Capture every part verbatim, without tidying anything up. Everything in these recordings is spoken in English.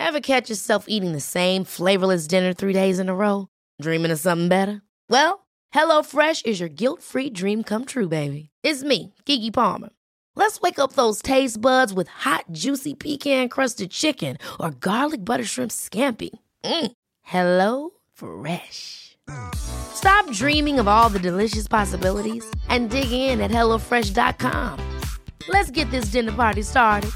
Ever catch yourself eating the same flavorless dinner three days in a row? Dreaming of something better? Well, HelloFresh is your guilt-free dream come true, baby. It's me, Keke Palmer. Let's wake up those taste buds with hot, juicy pecan-crusted chicken or garlic butter shrimp scampi. Mm. Hello Fresh. Stop dreaming of all the delicious possibilities and dig in at hello fresh dot com. Let's get this dinner party started.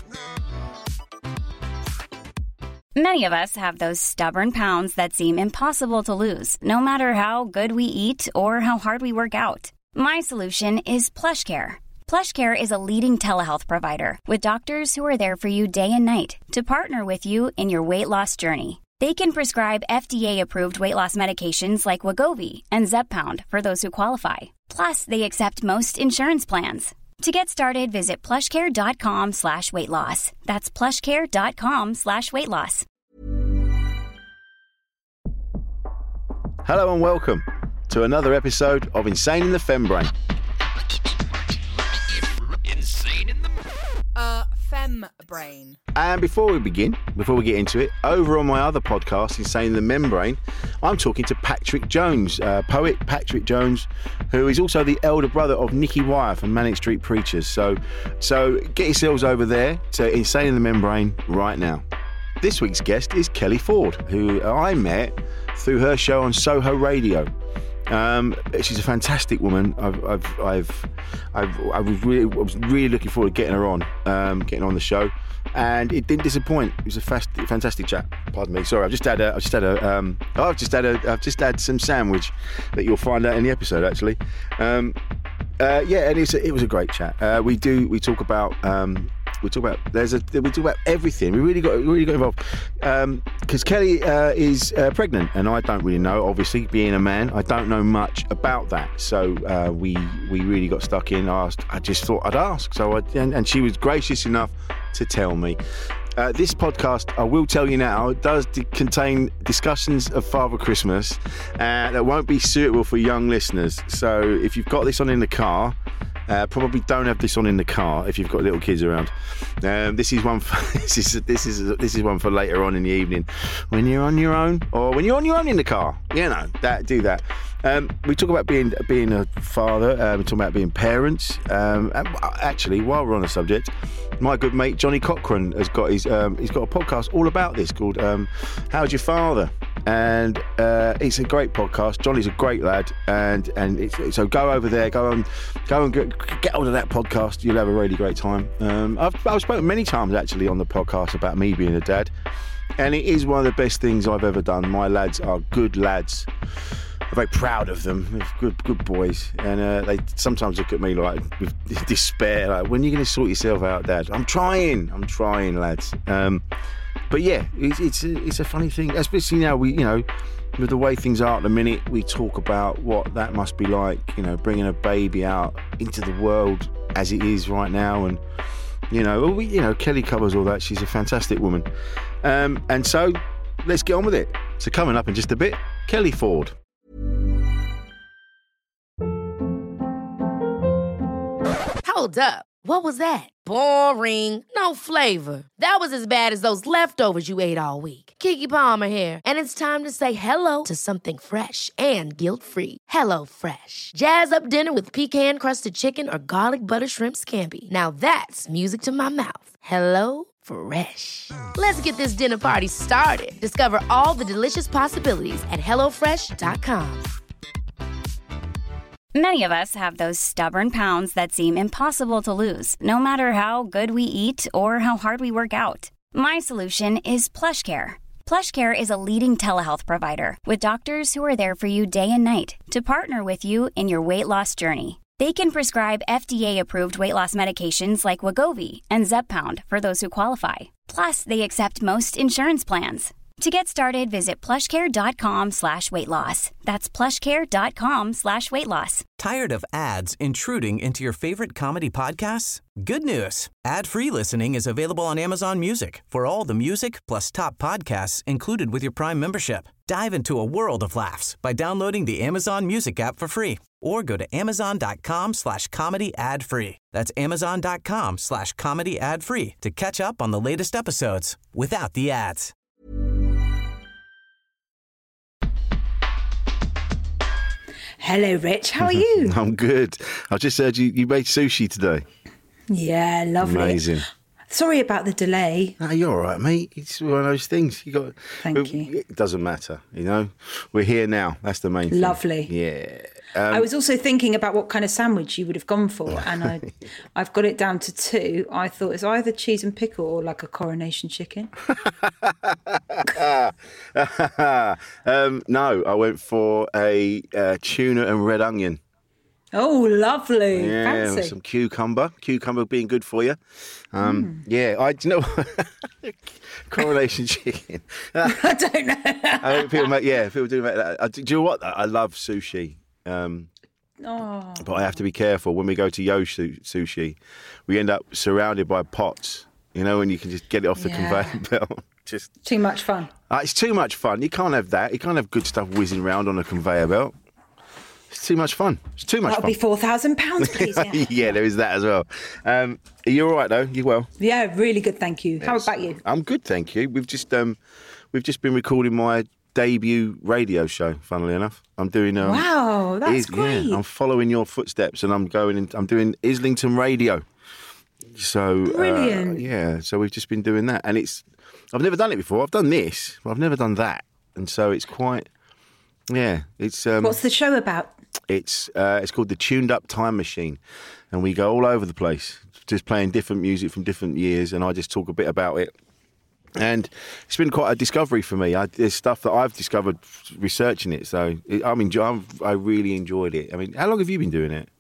Many of us have those stubborn pounds that seem impossible to lose, no matter how good we eat or how hard we work out. My solution is PlushCare. PlushCare is a leading telehealth provider with doctors who are there for you day and night to partner with you in your weight loss journey. They can prescribe F D A-approved weight loss medications like Wegovy and Zepbound for those who qualify. Plus, they accept most insurance plans. To get started, visit plushcare.com slash weight loss. That's plushcare.com slash weight loss. Hello and welcome to another episode of Insane in the Fembrain. Insane in the... Uh, Fembrain. And before we begin, before we get into it, over on my other podcast, Insane in the Membrane, I'm talking to Patrick Jones, uh, poet Patrick Jones, who is also the elder brother of Nicky Wire from Manic Street Preachers. So, so get yourselves over there to Insane in the Membrane right now. This week's guest is Kelly Ford, who I met through her show on Soho Radio. Um, she's a fantastic woman. I've, I've, I've, I've, I was really, I was really looking forward to getting her on, um, getting on the show, and it didn't disappoint. It was a fast, fantastic chat. Pardon me. Sorry, I've just had a, I've just had a, um, oh, I've just had a, I've just had some sandwich that you'll find out in the episode actually. Um, uh, yeah, and it's a, it was a great chat. Uh, we do, we talk about. Um, We talk about there's a we talk about everything. We really got we really got involved because um, Kelly uh, is uh, pregnant, and I don't really know. Obviously, being a man, I don't know much about that. So uh, we we really got stuck in. I asked. I just thought I'd ask. So I and, and she was gracious enough to tell me. Uh, this podcast, I will tell you now, does d- contain discussions of Father Christmas uh, that won't be suitable for young listeners. So if you've got this on in the car. Uh, probably don't have this on in the car if you've got little kids around. Um, this is one for this is this is this is one for later on in the evening, when you're on your own or when you're on your own in the car. You know that do that. Um, we talk about being being a father. Um, we talk about being parents. Um, and actually, while we're on the subject, my good mate Johnny Cochran has got his um, he's got a podcast all about this called um, "How's Your Father?" And uh, it's a great podcast. Johnny's a great lad, and and it's, so go over there, go on, go and get, get hold of that podcast. You'll have a really great time. Um, I've I've spoken many times actually on the podcast about me being a dad, and it is one of the best things I've ever done. My lads are good lads. I'm very proud of them. They're good, good boys, and uh, they sometimes look at me like with despair, like, when are you going to sort yourself out, Dad? I'm trying, I'm trying, lads. Um, but yeah, it's it's a, it's a funny thing, especially now we, you know, with the way things are at the minute. We talk about what that must be like, you know, bringing a baby out into the world as it is right now, and you know, we, you know, Kelly covers all that. She's a fantastic woman, um, and so let's get on with it. So coming up in just a bit, Kelly Ford. Hold up. What was that? Boring. No flavor. That was as bad as those leftovers you ate all week. Keke Palmer here, and it's time to say hello to something fresh and guilt-free. Hello Fresh. Jazz up dinner with pecan-crusted chicken or garlic butter shrimp scampi. Now that's music to my mouth. Hello Fresh. Let's get this dinner party started. Discover all the delicious possibilities at hello fresh dot com. Many of us have those stubborn pounds that seem impossible to lose, no matter how good we eat or how hard we work out. My solution is PlushCare. PlushCare is a leading telehealth provider with doctors who are there for you day and night to partner with you in your weight loss journey. They can prescribe F D A-approved weight loss medications like Wegovy and Zepbound for those who qualify. Plus, they accept most insurance plans. To get started, visit plushcare.com slash weight loss. That's plushcare.com slash weight loss. Tired of ads intruding into your favorite comedy podcasts? Good news. Ad-free listening is available on Amazon Music for all the music plus top podcasts included with your Prime membership. Dive into a world of laughs by downloading the Amazon Music app for free or go to amazon.com slash comedy ad free. That's amazon.com slash comedy ad free to catch up on the latest episodes without the ads. Hello, Rich. How are you? I'm good. I just heard you, you made sushi today. Yeah, lovely. Amazing. Sorry about the delay. No, you're all right, mate. It's one of those things. You got. Thank it, you. It doesn't matter, you know. We're here now. That's the main thing. Lovely. Yeah. Um, I was also thinking about what kind of sandwich you would have gone for, and I, I've got it down to two. I thought it's either cheese and pickle or like a coronation chicken. um, no, I went for a uh, tuna and red onion. Oh, lovely. Yeah, Fancy. with some cucumber. Cucumber being good for you. Um, mm. Yeah, I do you know coronation chicken. I don't know. I think people make, yeah, people do make that. I, do you know what? I love sushi. Um, oh. But I have to be careful when we go to Yo Sushi. We end up surrounded by pots. You know, when you can just get it off the Yeah. conveyor belt. Just Too much fun. uh, it's too much fun. You can't have that. You can't have good stuff whizzing around on a conveyor belt. It's too much fun. It's too much That'll fun. be four thousand pounds, please. Yeah. Yeah, there is that as well. Um, are you all right though? You well? Yeah, really good, thank you. How about you? I'm good, thank you. We've just um, we've just been recording my debut radio show. Funnily enough, I'm doing. Um, Wow, that's is- great. Yeah, I'm following your footsteps, and I'm going. In, I'm doing Islington Radio. So Brilliant. Uh, yeah, so we've just been doing that, and it's. I've never done it before. I've done this, but I've never done that, and so it's quite. Yeah, it's. Um, What's the show about? It's uh, it's called the Tuned Up Time Machine, and we go all over the place, just playing different music from different years, and I just talk a bit about it. And it's been quite a discovery for me. I, there's stuff that I've discovered researching it, so it, I mean, I've, I really enjoyed it. I mean, how long have you been doing it?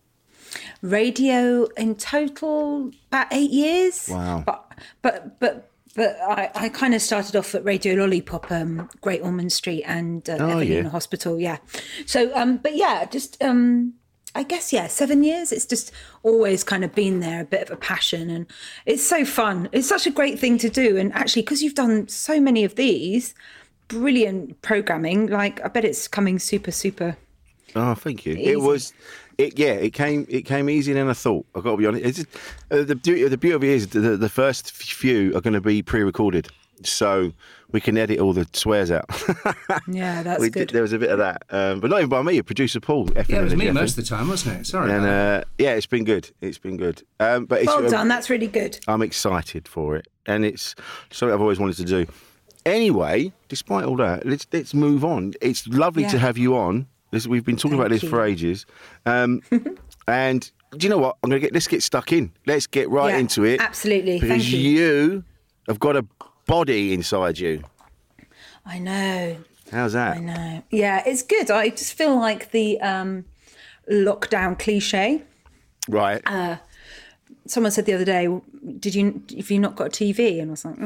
Radio in total about eight years. Wow. But but but but I, I kind of started off at Radio Lollipop, um, Great Ormond Street and uh, Oh, Evelina yeah. Hospital. Yeah. So um, but yeah, just um, I guess yeah, seven years. It's just always kind of been there, a bit of a passion, and it's so fun. It's such a great thing to do, and actually, because you've done so many of these, brilliant programming. Like I bet it's coming super super. Oh, thank you. Easy. It was, it yeah, it came it came easier than I thought. I've got to be honest. It's just, uh, the beauty the beauty of it is the, the first few are going to be pre-recorded, so we can edit all the swears out. Yeah, that's we good. Did, there was a bit of that, um, but not even by me. Producer Paul. Yeah, it was me most of the time, wasn't it? Sorry. And about uh, yeah, it's been good. It's been good. Um, but it's, Well uh, done. That's really good. I'm excited for it, and it's something I've always wanted to do. Anyway, despite all that, let's let's move on. It's lovely Yeah. to have you on. This, we've been talking Thank about this you. for ages, um, and do you know what? I'm gonna get. Let's get stuck in. Let's get right Yeah, into it. absolutely. because Thank you. you have got a body inside you. I know. How's that? I know. Yeah, it's good. I just feel like the um, lockdown cliche. Right. Someone said the other day, "Did you? Have you not got a T V?" And I was like,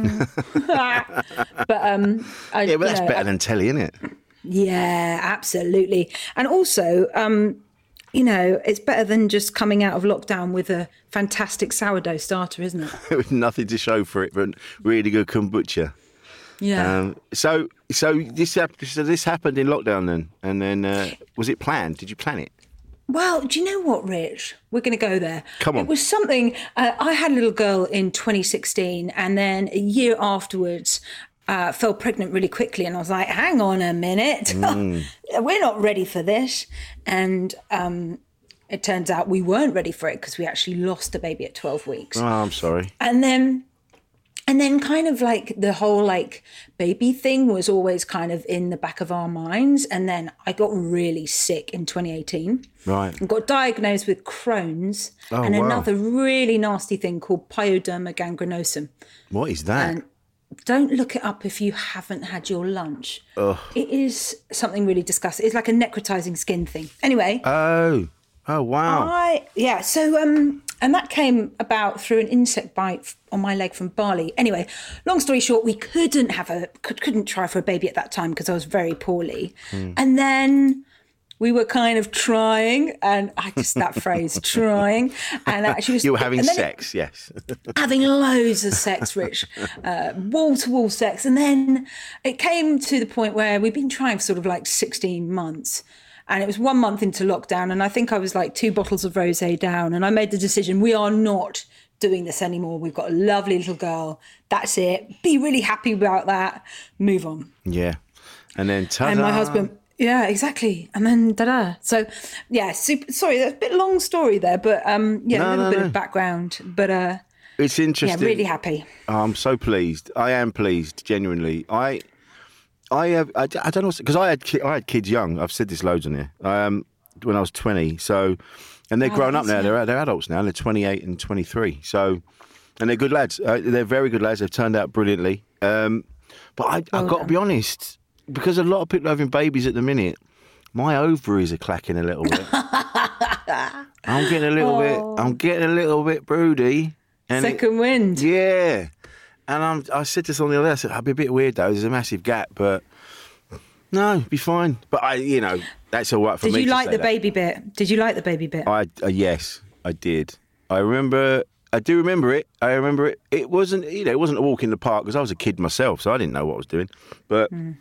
mm. but um, I, yeah, but that's you know, better I- than telly, isn't it? Yeah, absolutely. And also, um, you know, it's better than just coming out of lockdown with a fantastic sourdough starter, isn't it? With nothing to show for it, but really good kombucha. Yeah. Um, so, so this hap- so this happened in lockdown then, and then uh, was it planned? Did you plan it? Well, do you know what, Rich? We're going to go there. Come on. It was something, uh, I had a little girl in twenty sixteen, and then a year afterwards, uh, fell pregnant really quickly. And I was like, hang on a minute. Mm. We're not ready for this. And um, it turns out we weren't ready for it because we actually lost a baby at twelve weeks. Oh, I'm sorry. And then... And then kind of like the whole like baby thing was always kind of in the back of our minds. And then I got really sick in twenty eighteen. Right. And got diagnosed with Crohn's Oh, and wow. another really nasty thing called pyoderma gangrenosum. What is that? And don't look it up if you haven't had your lunch. It is something really disgusting. It's like a necrotizing skin thing. Anyway, Oh, oh wow. I yeah. So um, and that came about through an insect bite on my leg from Bali. Anyway, long story short, we couldn't have a could, couldn't try for a baby at that time because I was very poorly. Hmm. And then we were kind of trying, and I just that phrase trying, and actually was, You were having and then it- sex, yes. having loads of sex, Rich, uh, wall-to-wall sex. And then it came to the point where we'd been trying for sort of like sixteen months. And it was one month into lockdown. And I think I was like two bottles of rosé down. And I made the decision, we are not doing this anymore. We've got a lovely little girl. That's it. Be really happy about that. Move on. Yeah. And then ta-da. And my husband... Yeah, exactly. And then da-da. So, yeah, super, sorry, that's a bit long story there, but um, yeah, No, a little no, bit no. of background. But uh, It's yeah, interesting. really happy. Oh, I'm so pleased. I am pleased, genuinely. I, I have. I, I don't know because I had ki- I had kids young. I've said this loads on here. Um, when I was twenty. So, and they're Oh, grown up that's now. young. They're they're adults now. They're twenty-eight and twenty-three. So, and they're good lads. Uh, they're very good lads. They've turned out brilliantly. Um, but I, Well I've got to done. be honest, because a lot of people are having babies at the minute. My ovaries are clacking a little bit. I'm getting a little Oh. bit. I'm getting a little bit broody. And it- Second wind. yeah. And I'm, I said this on the other day, I said, I'd be a bit weird though, there's a massive gap, but no, be fine. But I, you know, that's all right for Did me you to like say the that. baby bit? Did you like the baby bit? I, uh, yes, I did. I remember, I do remember it. I remember it. It wasn't, you know, it wasn't a walk in the park because I was a kid myself, so I didn't know what I was doing. But Mm.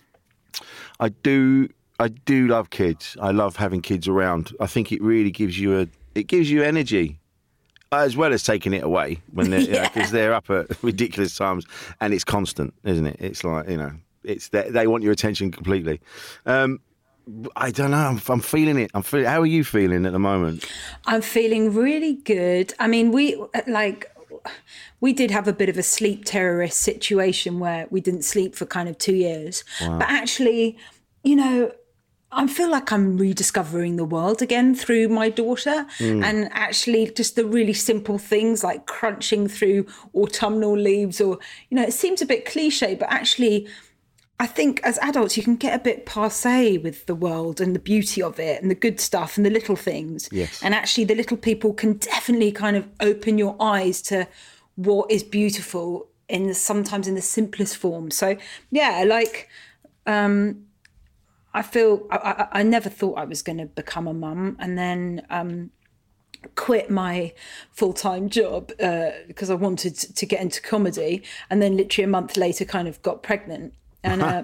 I do, I do love kids. I love having kids around. I think it really gives you a, it gives you energy. As well as taking it away when they're, because Yeah. they're up at ridiculous times and it's constant, isn't it? It's like, you know, it's they, they want your attention completely. Um, I don't know. I'm, I'm feeling it. I'm feeling. How are you feeling at the moment? I'm feeling really good. I mean, we like we did have a bit of a sleep terrorist situation where we didn't sleep for kind of two years. But actually, you know, I feel like I'm rediscovering the world again through my daughter. And actually just the really simple things like crunching through autumnal leaves or, you know, it seems a bit cliche, but actually I think as adults, you can get a bit passé with the world and the beauty of it and the good stuff and the little things. Yes. And actually the little people can definitely kind of open your eyes to what is beautiful in the, sometimes in the simplest form. So yeah, like, um, I feel I, I, I never thought I was going to become a mum, and then um, quit my full-time job uh, because I wanted to get into comedy, and then literally a month later kind of got pregnant. And uh,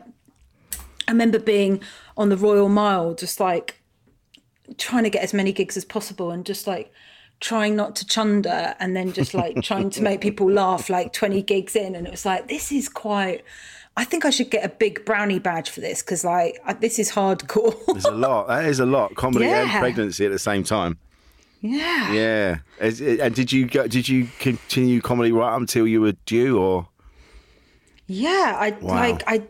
I remember being on the Royal Mile, just like trying to get as many gigs as possible and just like trying not to chunder and then just like trying to make people laugh like twenty gigs in. And it was like, this is quite... I think I should get a big brownie badge for this because, like, I, this is hardcore. There's a lot. That is a lot. Comedy and Yeah. pregnancy at the same time. Yeah. Yeah. Is it- And did you go, did you continue comedy right up until you were due, or? Yeah. I Wow. like I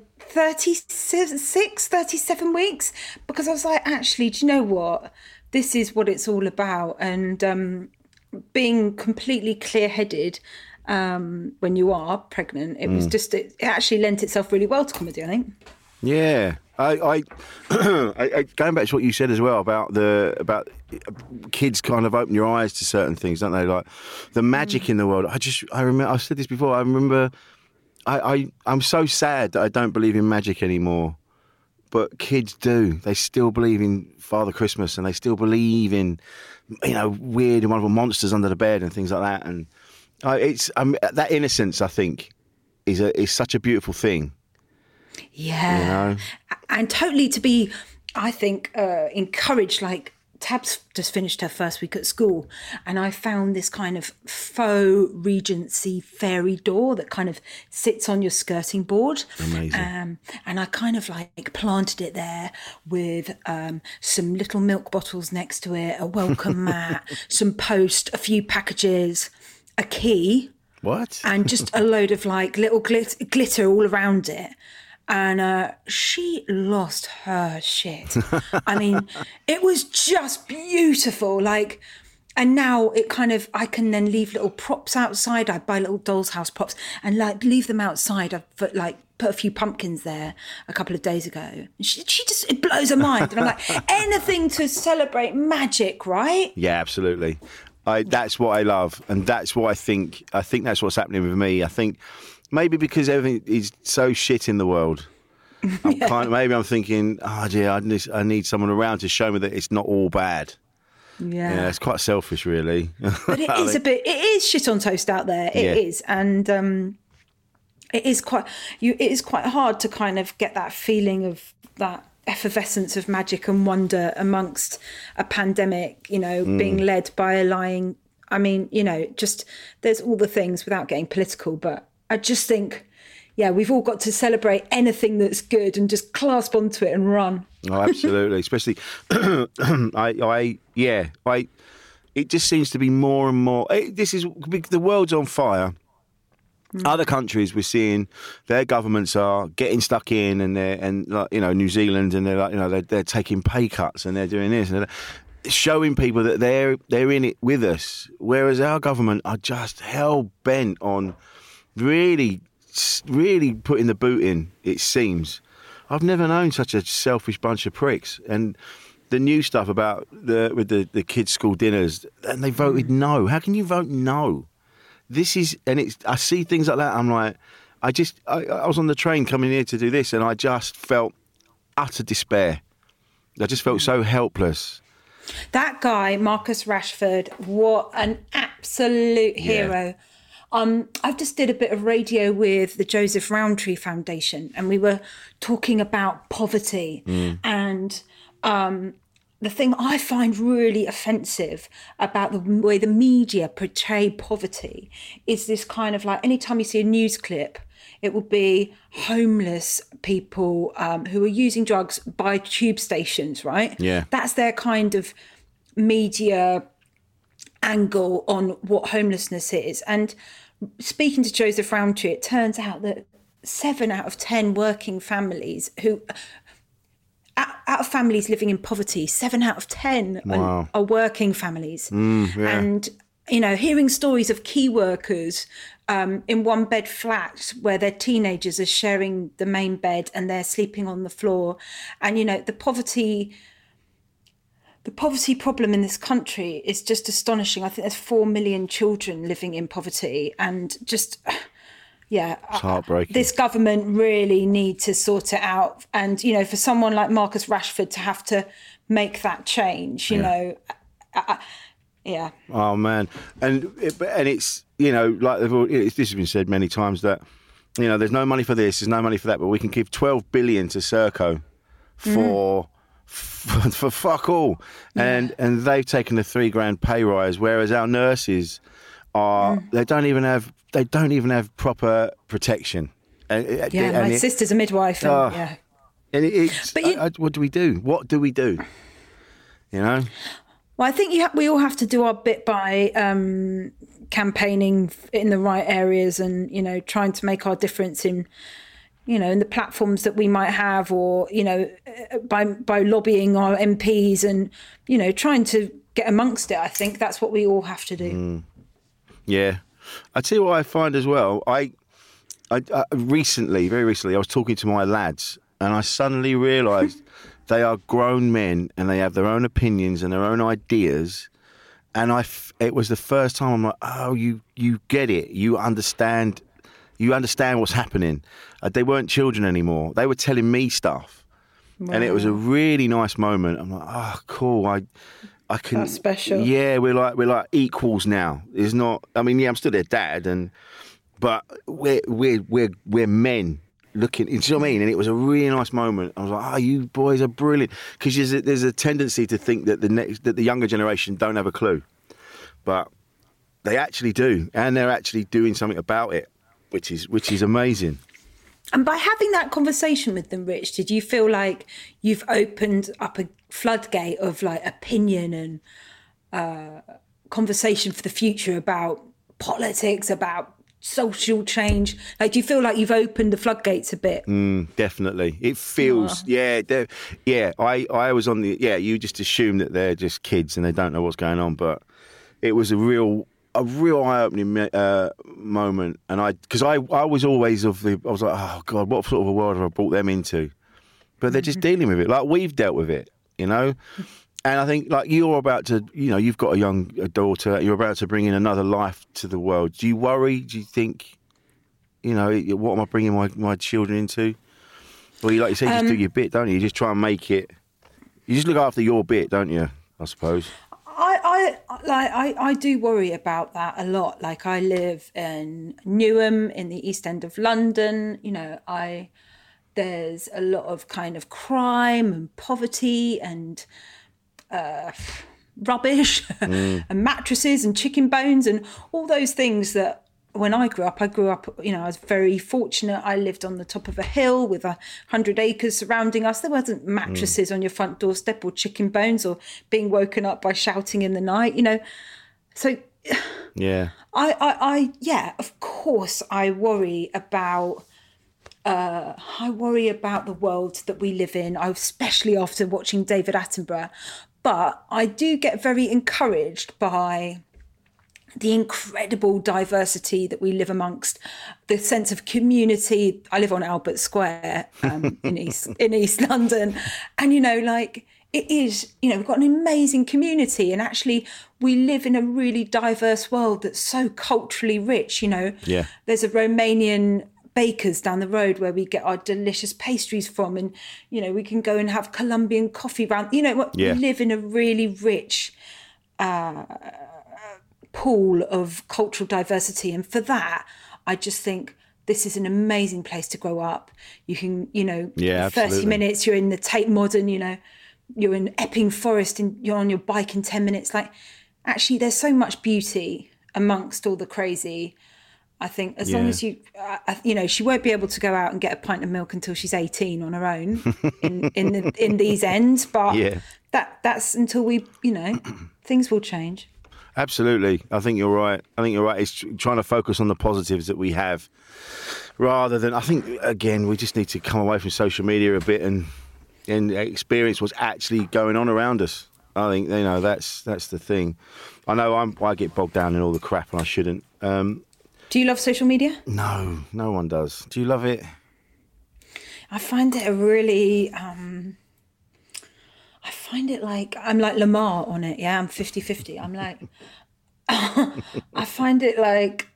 thirty-six, thirty-seven weeks because I was like, actually, do you know what? This is what it's all about. And um, being completely clear-headed um, when you are pregnant, it was just it, it actually lent itself really well to comedy, I think. Yeah, I, I, I, I going back to what you said as well about the about kids kind of open your eyes to certain things, don't they? Like the magic in the world. I just, I remember, I've said this before. I remember, I, I, I'm so sad that I don't believe in magic anymore, but kids do. They still believe in Father Christmas, and they still believe in, you know, weird and wonderful monsters under the bed and things like that. And I, it's um, that innocence, I think, is a is such a beautiful thing. Yeah. You know? And totally to be, I think, uh, encouraged. Like, Tab's just finished her first week at school, and I found this kind of faux Regency fairy door that kind of sits on your skirting board. Amazing. Um, and I kind of like planted it there with um, some little milk bottles next to it, a welcome mat, some post, a few packages, a key, What? and just a load of like little glit- glitter all around it. And uh, she lost her shit. I mean, it was just beautiful. Like, and now it kind of, I can then leave little props outside. I buy little doll's house props and like leave them outside. I've put, like put a few pumpkins there a couple of days ago. And she, she just, it blows her mind. And I'm like, anything to celebrate magic, right? Yeah, absolutely. I, that's what I love, and that's what I think. I think that's what's happening with me. I think maybe because everything is so shit in the world, I'm Yeah. kind of, maybe I'm thinking, oh dear, I need, I need someone around to show me that it's not all bad. Yeah. Yeah, it's quite selfish, really. But it is a bit, it is shit on toast out there. It Yeah. is. And um, it is quite, you, it is quite hard to kind of get that feeling of that effervescence of magic and wonder amongst a pandemic, you know, Mm. being led by a lying, I mean, you know, just there's all the things without getting political, but I just think yeah, we've all got to celebrate anything that's good and just clasp onto it and run. Oh, absolutely. Especially, I, I, yeah, I. It just seems to be more and more. It, this is the world's on fire. Mm. Other countries we're seeing their governments are getting stuck in, and they're and like, you know, New Zealand, and they're like, you know, they're, they're taking pay cuts and they're doing this and they're showing people that they're they're in it with us, whereas our government are just hell bent on really, really putting the boot in. It seems. I've never known such a selfish bunch of pricks. And the new stuff about the with the, the kids' school dinners, and they voted no. How can you vote no? This is, and it's, I see things like that, I'm like, I just, I, I was on the train coming here to do this, and I just felt utter despair. I just felt so helpless. That guy, Marcus Rashford, what an absolute hero. Yeah. Um, I've just did a bit of radio with the Joseph Rowntree Foundation, and we were talking about poverty. Mm. And um, the thing I find really offensive about the way the media portray poverty is this kind of like, anytime you see a news clip, it will be homeless people um, who are using drugs by tube stations, right? Yeah. That's their kind of media angle on what homelessness is. And speaking to Joseph Rowntree, it turns out that seven out of ten working families who... out of families living in poverty, seven out of ten wow. are, are working families. Mm, yeah. And, you know, hearing stories of key workers um, in one bed flats where their teenagers are sharing the main bed and they're sleeping on the floor. And, you know, the poverty, the poverty problem in this country is just astonishing. I think there's four million children living in poverty, and just... Yeah, it's heartbreaking. This government really need to sort it out. And, you know, for someone like Marcus Rashford to have to make that change, you yeah. know, I, I, yeah. Oh, man. And it, and it's, you know, like they've all, it's, this has been said many times that, you know, there's no money for this, there's no money for that, but we can give twelve billion to Serco for... Mm. For, for fuck all. Yeah. And and they've taken a three grand pay rise, whereas our nurses are, mm. they don't even have, they don't even have proper protection. And, yeah, and my it, sister's a midwife. And, uh, yeah. And it, it's, but you, I, I, what do we do? What do we do? You know? Well, I think you ha- we all have to do our bit by um, campaigning in the right areas and, you know, trying to make our difference in, you know, in the platforms that we might have, or, you know, by by lobbying our M Ps and, you know, trying to get amongst it. I think that's what we all have to do. Mm. Yeah. I tell you what I find as well. I, I, I recently, very recently, I was talking to my lads, and I suddenly realised they are grown men and they have their own opinions and their own ideas. And I, f- it was the first time I'm like, oh, you, you get it. You understand. You understand what's happening. Uh, they weren't children anymore. They were telling me stuff. Wow. And it was a really nice moment. I'm like, oh, cool. I, I can. That's special. Yeah, we're like we're like equals now. It's not. I mean, yeah, I'm still their dad, and but we're we're we're we're men looking. Do you know what I mean? And it was a really nice moment. I was like, oh, you boys are brilliant, because there's a, there's a tendency to think that the next that the younger generation don't have a clue, but they actually do, and they're actually doing something about it, which is which is amazing. And by having that conversation with them, Rich, did you feel like you've opened up a floodgate of like opinion and uh, conversation for the future about politics, about social change? Like, do you feel like you've opened the floodgates a bit? Mm, definitely. It feels, oh. yeah, yeah. I, I was on the, yeah, you just assume that they're just kids and they don't know what's going on, but it was a real... a real eye-opening uh, moment, and I, because I, I was always of the, I was like, oh God, what sort of a world have I brought them into? But they're just dealing with it like we've dealt with it, you know. And I think like you're about to, you know, you've got a young a daughter, you're about to bring in another life to the world. Do you worry? Do you think, you know, what am I bringing my, my children into? Well, you like you say, just um, do your bit, don't you? You just try and make it. You just look after your bit, don't you? I suppose. I, I like I, I do worry about that a lot. Like, I live in Newham in the East End of London. You know, I there's a lot of kind of crime and poverty and uh, rubbish mm. and mattresses and chicken bones and all those things that when I grew up, I grew up, you know, I was very fortunate. I lived on the top of a hill with a hundred acres surrounding us. There wasn't mattresses mm. on your front doorstep or chicken bones or being woken up by shouting in the night, you know. So, yeah, I, I, I yeah, of course, I worry about. Uh, I worry about the world that we live in, especially after watching David Attenborough. But I do get very encouraged by the incredible diversity that we live amongst, the sense of community. I live on Albert Square um, in East in East London, and you know, like it is, you know, we've got an amazing community, and actually we live in a really diverse world that's so culturally rich. You know, yeah. There's a Romanian bakers down the road where we get our delicious pastries from, and you know, we can go and have Colombian coffee round. You know, what yeah. we live in a really rich uh, pool of cultural diversity, and for that, I just think this is an amazing place to grow up. You can, you know, yeah, thirty absolutely. minutes you're in the Tate Modern. You know, you're in Epping Forest, and you're on your bike in ten minutes. Like, actually, there's so much beauty amongst all the crazy. I think as yeah. long as you, uh, you know, she won't be able to go out and get a pint of milk until she's eighteen on her own in in, the, in these ends. But yeah. that that's until we, you know, things will change. Absolutely. I think you're right. I think you're right. It's trying to focus on the positives that we have rather than, I think, again, we just need to come away from social media a bit and, and experience what's actually going on around us. I think, you know, that's that's the thing. I know I'm, I get bogged down in all the crap and I shouldn't. Um, Do you love social media? No, no one does. Do you love it? I find it a really, um, I find it like, I'm like Lamar on it, yeah? I'm fifty-fifty. I'm like, I find it like,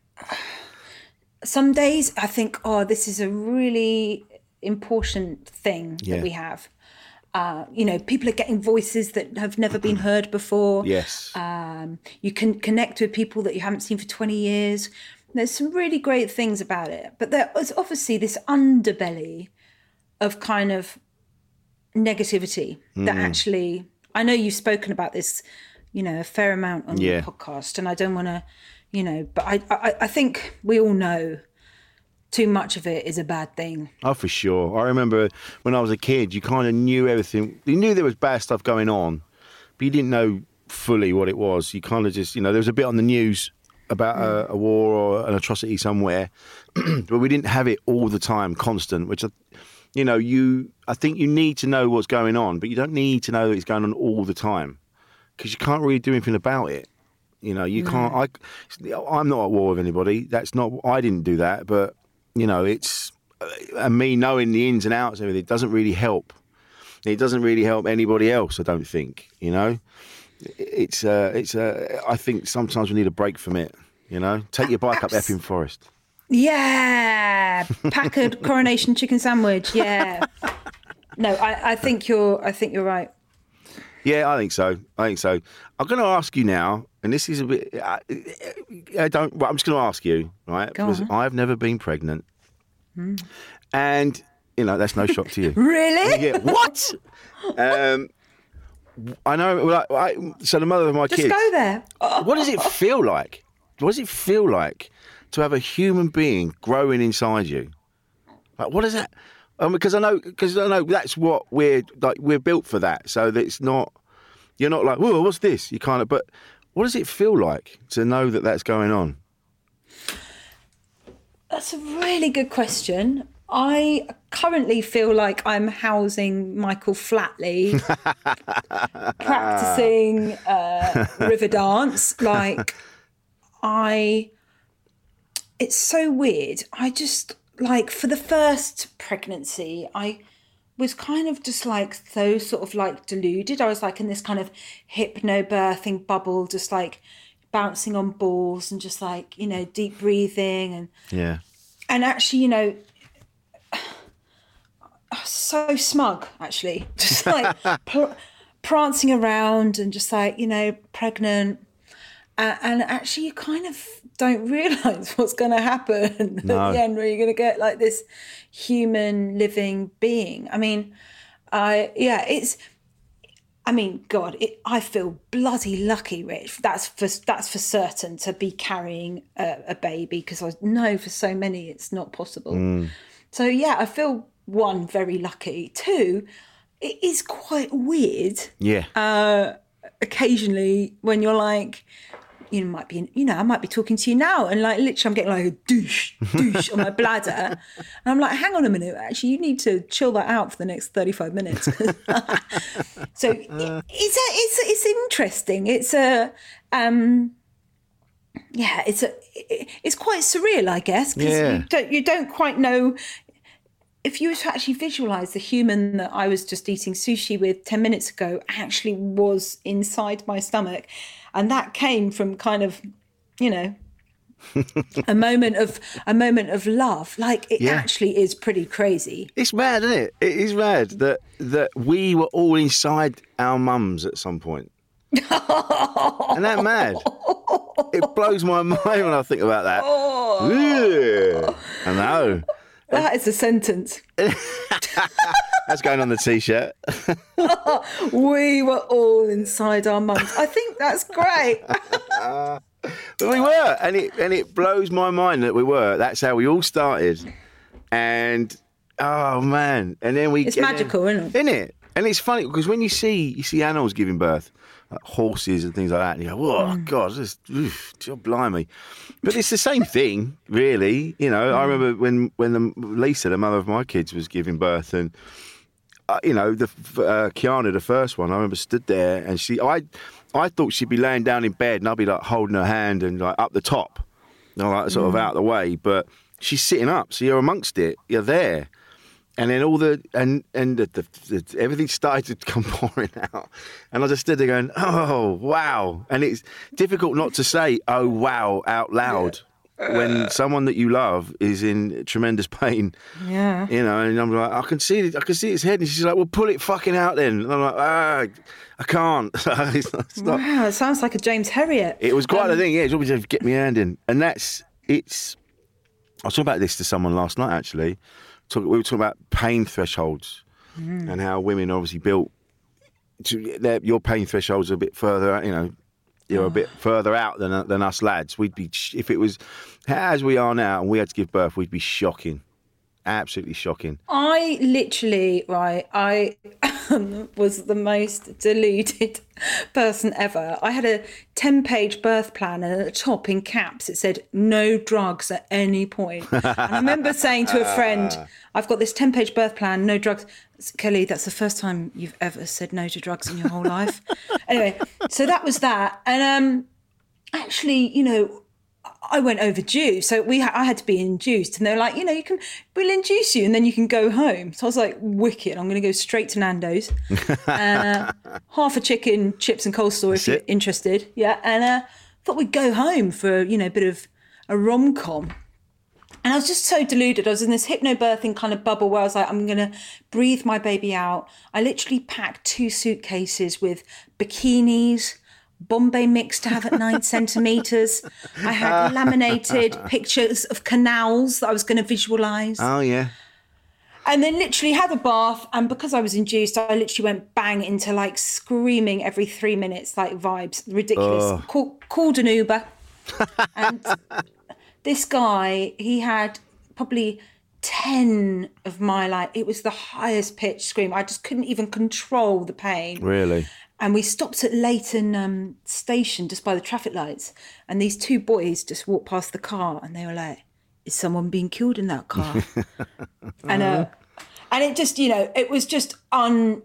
some days I think, oh, this is a really important thing yeah. that we have. Uh, you know, people are getting voices that have never been heard before. Yes. Um, you can connect with people that you haven't seen for twenty years. There's some really great things about it. But there is obviously this underbelly of kind of negativity mm. that actually, I know you've spoken about this, you know, a fair amount on yeah. your podcast, and I don't want to, you know, but I, I, I think we all know too much of it is a bad thing. Oh, for sure. I remember when I was a kid, you kind of knew everything. You knew there was bad stuff going on, but you didn't know fully what it was. You kind of just, you know, there was a bit on the news about mm. a, a war or an atrocity somewhere, but we didn't have it all the time, constant, which, you know, you, I think you need to know what's going on, but you don't need to know that it's going on all the time because you can't really do anything about it. You know, you no. can't, I, I'm not at war with anybody. That's not, I didn't do that, but you know, it's, and me knowing the ins and outs of everything, it doesn't really help. It doesn't really help anybody else, I don't think, you know. It's, uh, it's. Uh, I think sometimes we need a break from it, you know. Take your bike Abs- up Epping Forest. Yeah, pack a Coronation chicken sandwich, yeah. No, I, I think you're, I think you're right. Yeah, I think so. I think so. I'm going to ask you now, and this is a bit. I, I don't. Well, I'm just going to ask you, right? Go because on. I've never been pregnant, mm. and you know that's no shock to you. Really? Yeah. What? um, I know. Well, I, I, so the mother of my just kids. Just go there. What does it feel like? What does it feel like to have a human being growing inside you? Like, what is that? Um, because I know, because I know that's what we're like. We're built for that, so that it's not. You're not like, whoa, what's this? You kind of. But what does it feel like to know that that's going on? That's a really good question. I currently feel like I'm housing Michael Flatley, practicing uh, river dance. Like, I. It's so weird. I just. Like, for the first pregnancy, I was kind of just like so sort of like deluded. I was like in this kind of hypnobirthing bubble, just like bouncing on balls and just like, you know, deep breathing. And yeah. And actually, you know, so smug, actually. Just like pr- prancing around and just like, you know, pregnant. Uh, and actually, you kind of don't realise what's going to happen no. at the end, where you're going to get like this human living being. I mean, I yeah, it's I mean, God, it, I feel bloody lucky, Rich. That's for that's for certain, to be carrying a, a baby, because I know for so many it's not possible. Mm. So yeah, I feel, one, very lucky. Two, it is quite weird. Yeah. Uh, occasionally when you're like, you know, might be, you know, I might be talking to you now, and like literally I'm getting like a douche, douche on my bladder, and I'm like, hang on a minute, actually, you need to chill that out for the next thirty-five minutes. So it, it's a, it's it's interesting. It's a, um, yeah, it's a, it's quite surreal, I guess, because Yeah. you don't you don't quite know. If you were to actually visualise the human that I was just eating sushi with ten minutes ago actually was inside my stomach, and that came from kind of, you know, a moment of a moment of love. Like, it Yeah. actually is pretty crazy. It's mad, isn't it? It is mad that that we were all inside our mums at some point. Isn't that mad? It blows my mind when I think about that. Yeah. I know. That is a sentence. That's going on the T-shirt. We were all inside our mums. I think that's great. But we were, and it and it blows my mind that we were. That's how we all started, and oh man, and then we. It's and then- magical, isn't it? Isn't it? And it's funny because when you see you see animals giving birth, like horses and things like that, and you go, "Whoa, Mm. God, this, oof, blimey!" But it's the same thing, really. You know, Mm. I remember when when the, Lisa, the mother of my kids, was giving birth, and uh, you know, the uh, Kiana, the first one, I remember stood there, and she, I, I thought she'd be laying down in bed, and I'd be like holding her hand and like up the top, you know, like sort of Mm. out of the way, but she's sitting up, so you're amongst it, you're there. And then all the and and the, the, the, everything started to come pouring out, and I just stood there going, "Oh wow!" And it's difficult not to say "Oh wow" out loud when someone that you love is in tremendous pain. Yeah. You know, and I'm like, I can see it, I can see its head, and she's like, "Well, pull it fucking out then." And I'm like, "Ah, I can't." it's not, it's not. Wow, it sounds like a James Herriot. It was quite Um, a thing, yeah. It's always to get my hand in, and that's it's. I was talking about this to someone last night actually. Talk, we were talking about pain thresholds Mm. and how women are obviously built to their, your pain thresholds are a bit further out, you know, you're a bit further out than than us lads. We'd be, if it was as we are now and we had to give birth, we'd be shocking. Absolutely shocking. I literally, right, I was the most deluded person ever. I had a ten-page birth plan, and at the top in caps it said, "No drugs at any point." And I remember saying to a friend, I've got this ten-page birth plan, no drugs. Kelly, that's the first time you've ever said no to drugs in your whole life. Anyway, so that was that. And um, actually, you know, I went overdue, so we ha- I had to be induced, and they were like, you know, you can, we'll induce you, and then you can go home. So I was like, wicked! I'm going to go straight to Nando's, uh, half a chicken, chips, and coleslaw if That's you're it. interested. Yeah, and uh, thought we'd go home for, you know, a bit of a rom com. And I was just so deluded. I was in this hypnobirthing kind of bubble where I was like, I'm going to breathe my baby out. I literally packed two suitcases with bikinis, Bombay mix to have at nine centimetres. I had laminated pictures of canals that I was going to visualise. Oh yeah. And then literally had a bath. And because I was induced, I literally went bang into like screaming every three minutes, like vibes. Ridiculous. Oh. Call, called an Uber. And this guy, he had probably ten of my, like, it was the highest pitch scream. I just couldn't even control the pain. Really. And we stopped at Leighton um, Station just by the traffic lights. And these two boys just walked past the car and they were like, is someone being killed in that car? and uh, and it just, you know, it was just un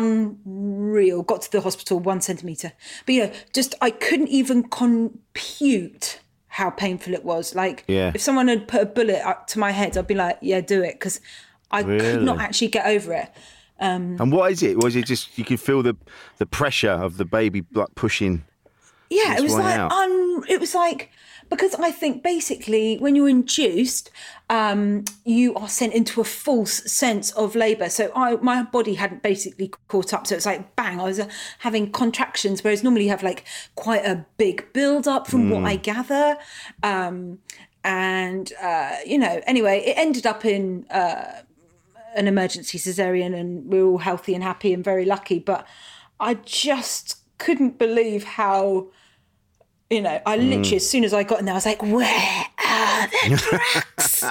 unreal. Got to the hospital one centimetre. But, you know, just I couldn't even compute how painful it was. Like, Yeah. if someone had put a bullet up to my head, I'd be like, yeah, do it. Because I could Really? not actually get over it. And what is it? Was it just you could feel the the pressure of the baby like pushing? Yeah, It's it was one like out. un, it was like because I think basically when you're induced, um, you are sent into a false sense of labour. So I, my body hadn't basically caught up. So it's like bang, I was uh, having contractions, whereas normally you have like quite a big build up from what I gather. Um, and uh, you know, anyway, it ended up in uh, an emergency cesarean, and we were all healthy and happy and very lucky. But I just couldn't believe how, you know, I literally, mm. as soon as I got in there, I was like, where are the drugs?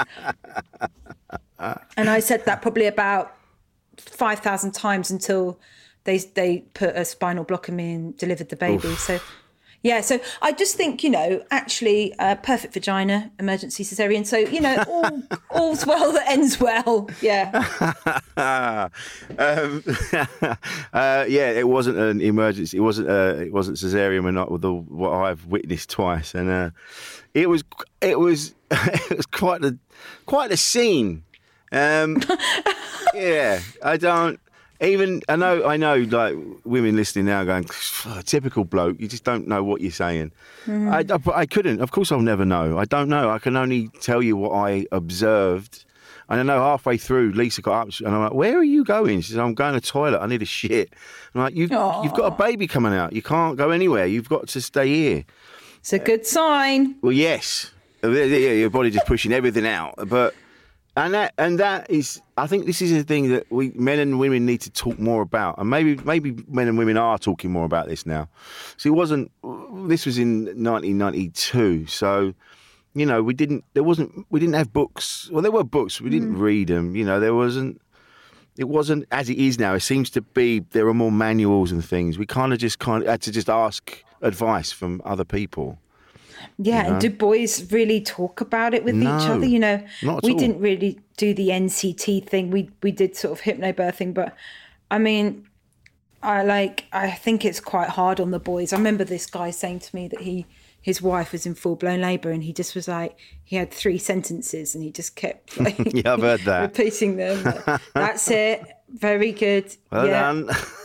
And I said that probably about five thousand times until they they put a spinal block in me and delivered the baby. Oof. So, yeah, so I just think, you know, actually, uh, perfect vagina, emergency cesarean. So, you know, all, all's well that ends well. Yeah. um, uh, yeah, it wasn't an emergency. It wasn't. Uh, it wasn't cesarean, or not with the, what I've witnessed twice, and uh, it was. It was. It was quite a quite a scene. Um, yeah, I don't. Even, I know, I know, like, women listening now going, oh, typical bloke, you just don't know what you're saying. Mm. I, I, I couldn't. Of course I'll never know. I don't know. I can only tell you what I observed. And I know halfway through, Lisa got up and I'm like, where are you going? She said, I'm going to the toilet. I need a shit. I'm like, you've, you've got a baby coming out. You can't go anywhere. You've got to stay here. It's a good sign. Well, yes. Your body just pushing everything out. But... And that and that is, I think this is a thing that we men and women need to talk more about, and maybe maybe men and women are talking more about this now. So it wasn't. This was in nineteen ninety-two, so you know we didn't. There wasn't. We didn't have books. Well, there were books. We didn't mm. read them. You know, there wasn't. It wasn't as it is now. It seems to be there are more manuals and things. We kind of just kind of had to just ask advice from other people. Yeah, you know? And do boys really talk about it with no, each other? You know, we all. didn't really do the N C T thing. We we did sort of hypnobirthing, but I mean, I like I think it's quite hard on the boys. I remember this guy saying to me that he his wife was in full blown labour, and he just was like he had three sentences, and he just kept like, yeah, I've heard that repeating them. Like, that's it. Very good. Well yeah. done.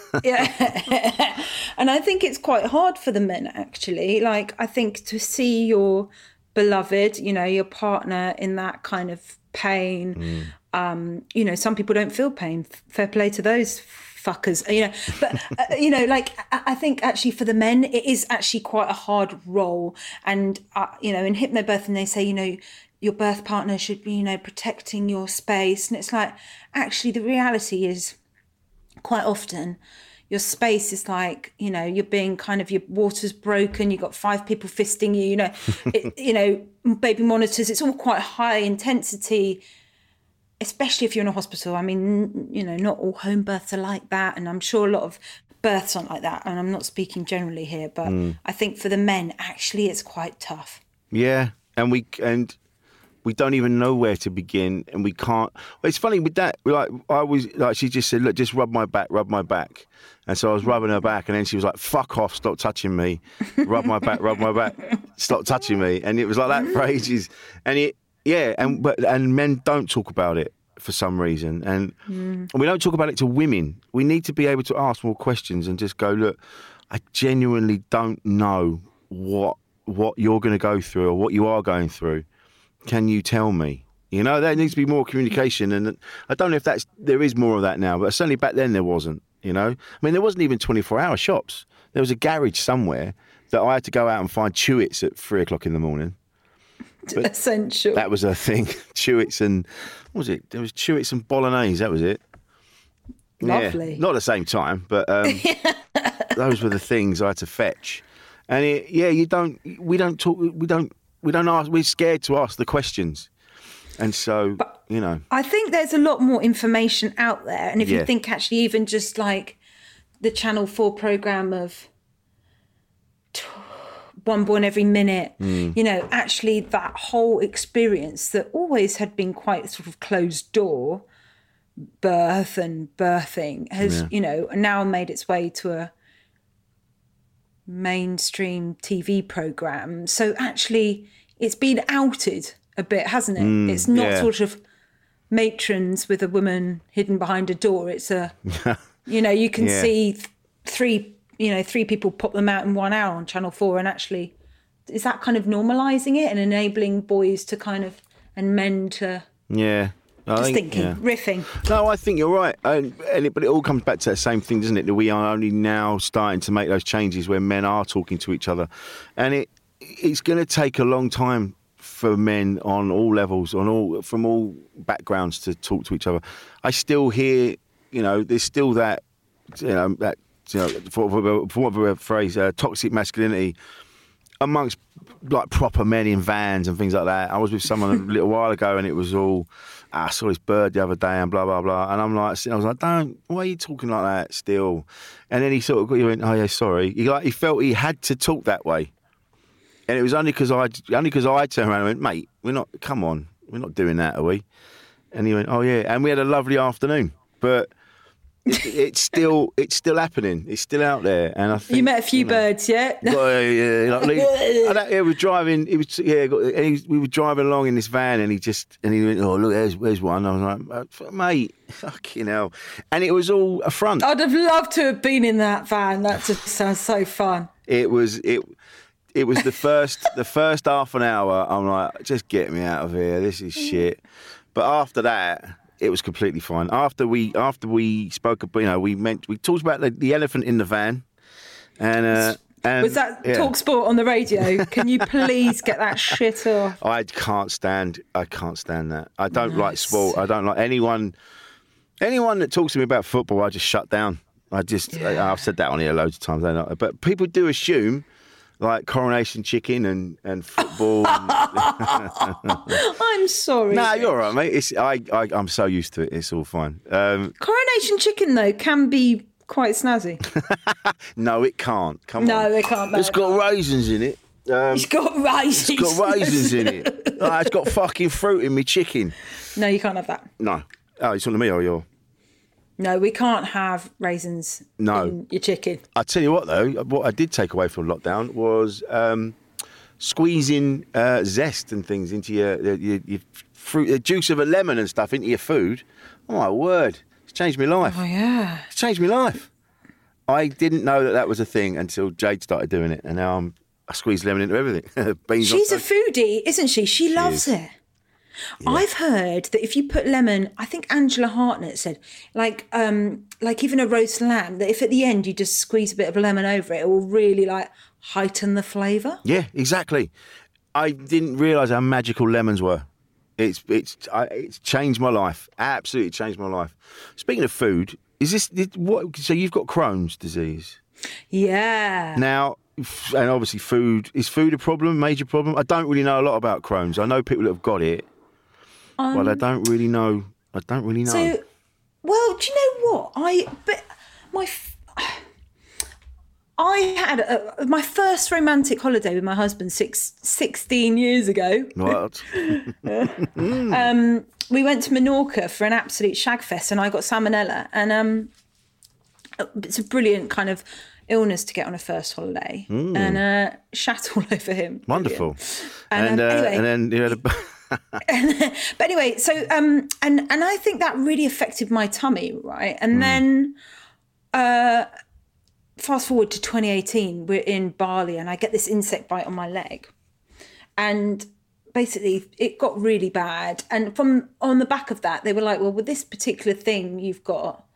Yeah. And I think it's quite hard for the men, actually. Like, I think to see your beloved, you know, your partner in that kind of pain, mm. um, you know, some people don't feel pain. Fair play to those fuckers, you know. But, uh, you know, like, I think actually for the men, it is actually quite a hard role. And, uh, you know, in hypnobirthing, they say, you know, your birth partner should be, you know, protecting your space. And it's like, actually, the reality is quite often your space is like, you know, you're being kind of, your water's broken, you've got five people fisting you, you know, it, you know, baby monitors, it's all quite high intensity, especially if you're in a hospital. I mean, you know, not all home births are like that. And I'm sure a lot of births aren't like that. And I'm not speaking generally here, but mm. I think for the men, actually, it's quite tough. Yeah. And we, and we don't even know where to begin, and we can't. It's funny with that. Like I was, like she just said, "Look, just rub my back, rub my back," and so I was rubbing her back, and then she was like, "Fuck off, stop touching me, rub my back, rub my back, stop touching me," and it was like that for ages. And it, yeah, and but and men don't talk about it for some reason, and, mm. and we don't talk about it to women. We need to be able to ask more questions and just go, "Look, I genuinely don't know what what you're going to go through or what you are going through. Can you tell me?" You know, there needs to be more communication, and I don't know if that's there is more of that now, but certainly back then there wasn't. You know, I mean, there wasn't even twenty-four hour shops. There was a garage somewhere that I had to go out and find Chewits at three o'clock in the morning. But essential. That was a thing. Chewits and what was it? There was Chewits and bolognese. That was it. Lovely. Yeah, not at the same time, but um, those were the things I had to fetch. And it, yeah, you don't. We don't talk. We don't. We don't ask. We're scared to ask the questions, and so but you know. I think there's a lot more information out there, and if yeah. you think actually, even just like the Channel Four program of One Born Every Minute, mm. you know, actually that whole experience that always had been quite sort of closed door, birth and birthing has, yeah. you know, now made its way to a mainstream T V program. So actually it's been outed a bit, hasn't it? Mm, it's not yeah. sort of matrons with a woman hidden behind a door. It's a, you know, you can yeah. see th- three, you know, three people pop them out in one hour on Channel four, and actually is that kind of normalising it and enabling boys to kind of, and men to... Yeah. I Just think, thinking, yeah. riffing. No, I think you're right. And, and it, but it all comes back to that same thing, doesn't it? That we are only now starting to make those changes where men are talking to each other. And it it's going to take a long time for men on all levels, on all from all backgrounds to talk to each other. I still hear, you know, there's still that, you know, that you know, for, for, for what a phrase, uh, toxic masculinity amongst like proper men in vans and things like that. I was with someone a little while ago and it was all, I saw this bird the other day and blah, blah, blah. And I'm like, I was like, don't, why are you talking like that still? And then he sort of, he went, oh yeah, sorry. He like, he felt he had to talk that way. And it was only because I, only because I turned around and went, mate, we're not, come on, we're not doing that, are we? And he went, oh yeah. And we had a lovely afternoon, but it, it's still, it's still happening. It's still out there. And I think you met a few you know, birds, yeah? Well, yeah, like, and that, yeah, we were driving. He was, yeah, got, and he, we were driving along in this van, and he just, and he went, "Oh, look, there's, there's one." I was like, "Mate, fucking hell!" And it was all a front. I'd have loved to have been in that van. That just sounds so fun. It was it. It was the first, the first half an hour. I'm like, just get me out of here. This is shit. But after that, it was completely fine. After we, after we spoke, you know, we meant we talked about the, the elephant in the van, and. Uh, And, was that yeah. Talk Sport on the radio? Can you please get that shit off? I can't stand. I can't stand that. I don't nice. like sport. I don't like anyone. Anyone that talks to me about football, I just shut down. I just. Yeah. I, I've said that on here loads of times. I know, but people do assume, like Coronation Chicken and and football. and I'm sorry. Nah, you're all right, mate. It's I, I. I'm so used to it. It's all fine. Um, Coronation Chicken though can be quite snazzy. No, it can't. Come no, on. No, it can't. It's got raisins in it. Um, it's got raisins. It's got raisins in it. Oh, it's got fucking fruit in me chicken. No, you can't have that. No. Oh, it's on to me or you? No, we can't have raisins no. in your chicken. I tell you what, though, what I did take away from lockdown was um, squeezing uh, zest and things into your, your, your fruit, the juice of a lemon and stuff into your food. Oh my word! It's changed my life. Oh yeah, it's changed my life. I didn't know that that was a thing until Jade started doing it, and now I'm, I squeeze lemon into everything. Beans She's a foodie, isn't she? She, she loves is. it. Yeah. I've heard that if you put lemon, I think Angela Hartnett said, like, um, like even a roast lamb, that if at the end you just squeeze a bit of lemon over it, it will really like heighten the flavour. Yeah, exactly. I didn't realise how magical lemons were. It's it's I, it's changed my life. Absolutely changed my life. Speaking of food. Is this what? So you've got Crohn's disease? Yeah. Now, and obviously, food is food a problem? Major problem? I don't really know a lot about Crohn's. I know people that have got it, um, but I don't really know. I don't really know. So, well, do you know what? I but my I had a, my first romantic holiday with my husband six, sixteen years ago. What? um. We went to Menorca for an absolute shag fest and I got salmonella. And um, it's a brilliant kind of illness to get on a first holiday. Mm. And uh, shat all over him. Wonderful. And, and, um, uh, anyway. and then you had a... But anyway, so, um, and, and I think that really affected my tummy, right? And mm. then uh, fast forward to twenty eighteen, we're in Bali and I get this insect bite on my leg. And... basically, it got really bad. And from on the back of that, they were like, well, with this particular thing you've got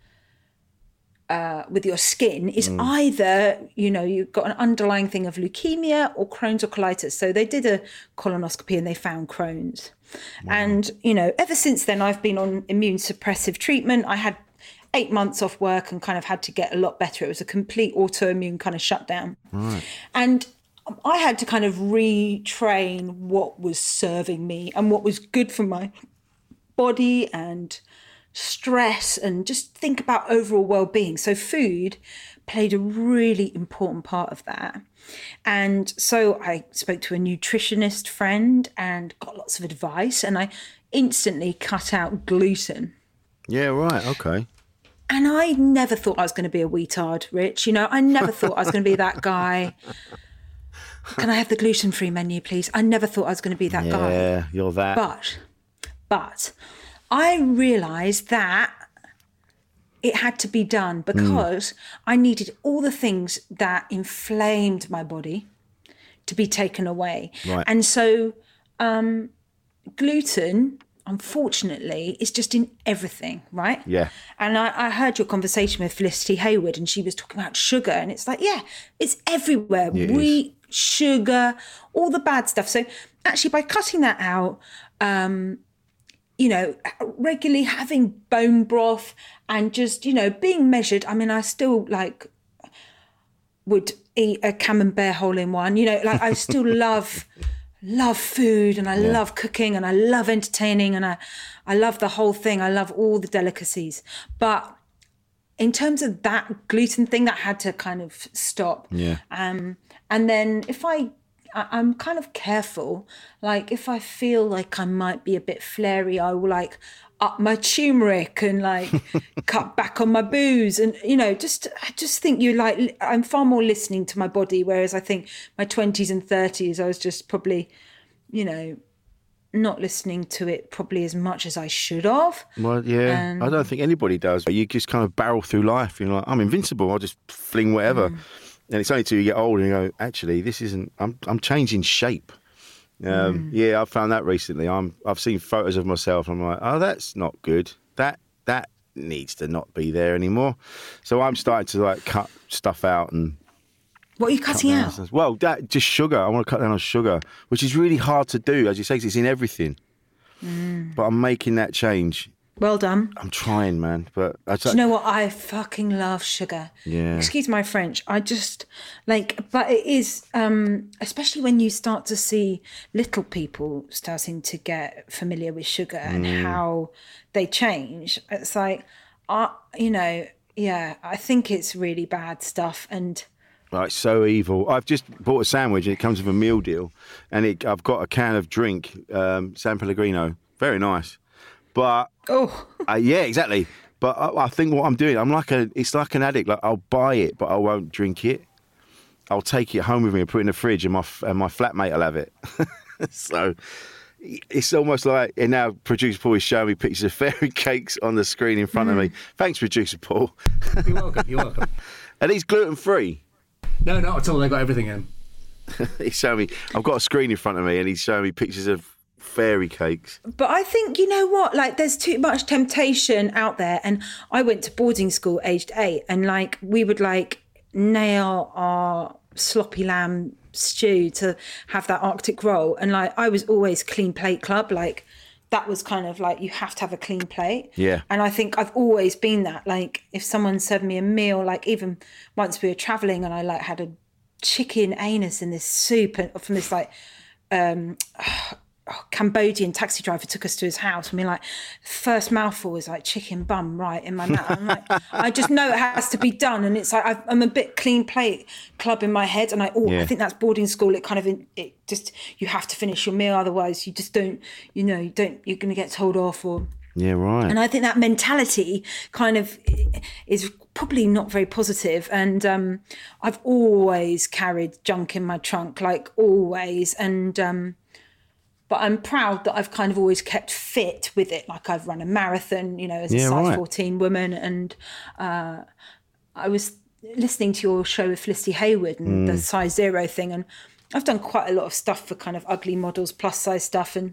uh, with your skin is mm. either, you know, you've got an underlying thing of leukemia or Crohn's or colitis. So they did a colonoscopy and they found Crohn's. Wow. And, you know, ever since then, I've been on immune suppressive treatment. I had eight months off work and kind of had to get a lot better. It was a complete autoimmune kind of shutdown. Right. And I had to kind of retrain what was serving me and what was good for my body and stress and just think about overall well-being. So food played a really important part of that. And so I spoke to a nutritionist friend and got lots of advice and I instantly cut out gluten. Yeah, right, okay. And I never thought I was going to be a weetard, Rich. You know, I never thought I was going to be that guy. Can I have the gluten-free menu, please? I never thought I was going to be that yeah, guy. Yeah, you're that. But, but I realised that it had to be done because mm. I needed all the things that inflamed my body to be taken away. Right. And so um, gluten, unfortunately, is just in everything, right? Yeah. And I, I heard your conversation with Felicity Hayward and she was talking about sugar and it's like, yeah, it's everywhere. It Wheat, sugar, all the bad stuff. So actually by cutting that out, um, you know, regularly having bone broth and just, you know, being measured. I mean, I still like would eat a camembert hole in one. You know, like I still love love food, and I yeah. love cooking, and I love entertaining, and I I love the whole thing. I love all the delicacies. But in terms of that gluten thing, that had to kind of stop. Yeah. Um, and then if I, I, I'm kind of careful. Like if I feel like I might be a bit flary, I will like up my turmeric and like cut back on my booze. And, you know, just, I just think you like, I'm far more listening to my body. Whereas I think my twenties and thirties, I was just probably, you know, not listening to it probably as much as I should have. Well, yeah, um, I don't think anybody does. You just kind of barrel through life. You're like, I'm invincible. I'll just fling whatever. Mm. And it's only till you get older and you go, actually, this isn't, I'm I'm changing shape. Um, mm. Yeah, I've found that recently. I'm, I've seen photos of myself. And I'm like, oh, that's not good. That that needs to not be there anymore. So I'm starting to like cut stuff out and... What are you cutting out? Well, that just sugar. I want to cut down on sugar, which is really hard to do. As you say, it's in everything. Mm. But I'm making that change. Well done. I'm trying, man. But I do you know what? I fucking love sugar. Yeah. Excuse my French. I just like, but it is, um, especially when you start to see little people starting to get familiar with sugar mm. and how they change. It's like, uh, you know, yeah, I think it's really bad stuff. And Oh, it's so evil. I've just bought a sandwich and it comes with a meal deal, and it, I've got a can of drink, um, San Pellegrino, very nice. But oh, uh, yeah, exactly. But I, I think what I'm doing, I'm like a, it's like an addict. Like I'll buy it, but I won't drink it. I'll take it home with me and put it in the fridge, and my and my flatmate will have it. So it's almost like, and now producer Paul is showing me pictures of fairy cakes on the screen in front mm. of me. Thanks, producer Paul. You're welcome. You're welcome. Are these gluten free? No, not at all. They've got everything in. He's showing me, I've got a screen in front of me and he's showing me pictures of fairy cakes. But I think, you know what, like there's too much temptation out there. And I went to boarding school aged eight, and like we would like nail our sloppy lamb stew to have that Arctic roll. And like I was always clean plate club, like that was kind of like, you have to have a clean plate. Yeah. And I think I've always been that. Like if someone served me a meal, like even once we were traveling and I like had a chicken anus in this soup and from this like um, oh, Cambodian taxi driver took us to his house. I mean, like first mouthful was like chicken bum right in my mouth. I'm like, I just know it has to be done. And it's like, I've, I'm a bit clean plate club in my head. And I, oh, yeah. I think that's boarding school. It kind of, it just, you have to finish your meal. Otherwise you just don't, you know, you don't, you're going to get told off or. Yeah, right. And I think that mentality kind of is probably not very positive. And um, I've always carried junk in my trunk, like always. And, um, but I'm proud that I've kind of always kept fit with it. Like I've run a marathon, you know, as a yeah, size right. fourteen woman. And uh, I was listening to your show with Felicity Hayward and mm. the size zero thing. And I've done quite a lot of stuff for kind of ugly models, plus size stuff. And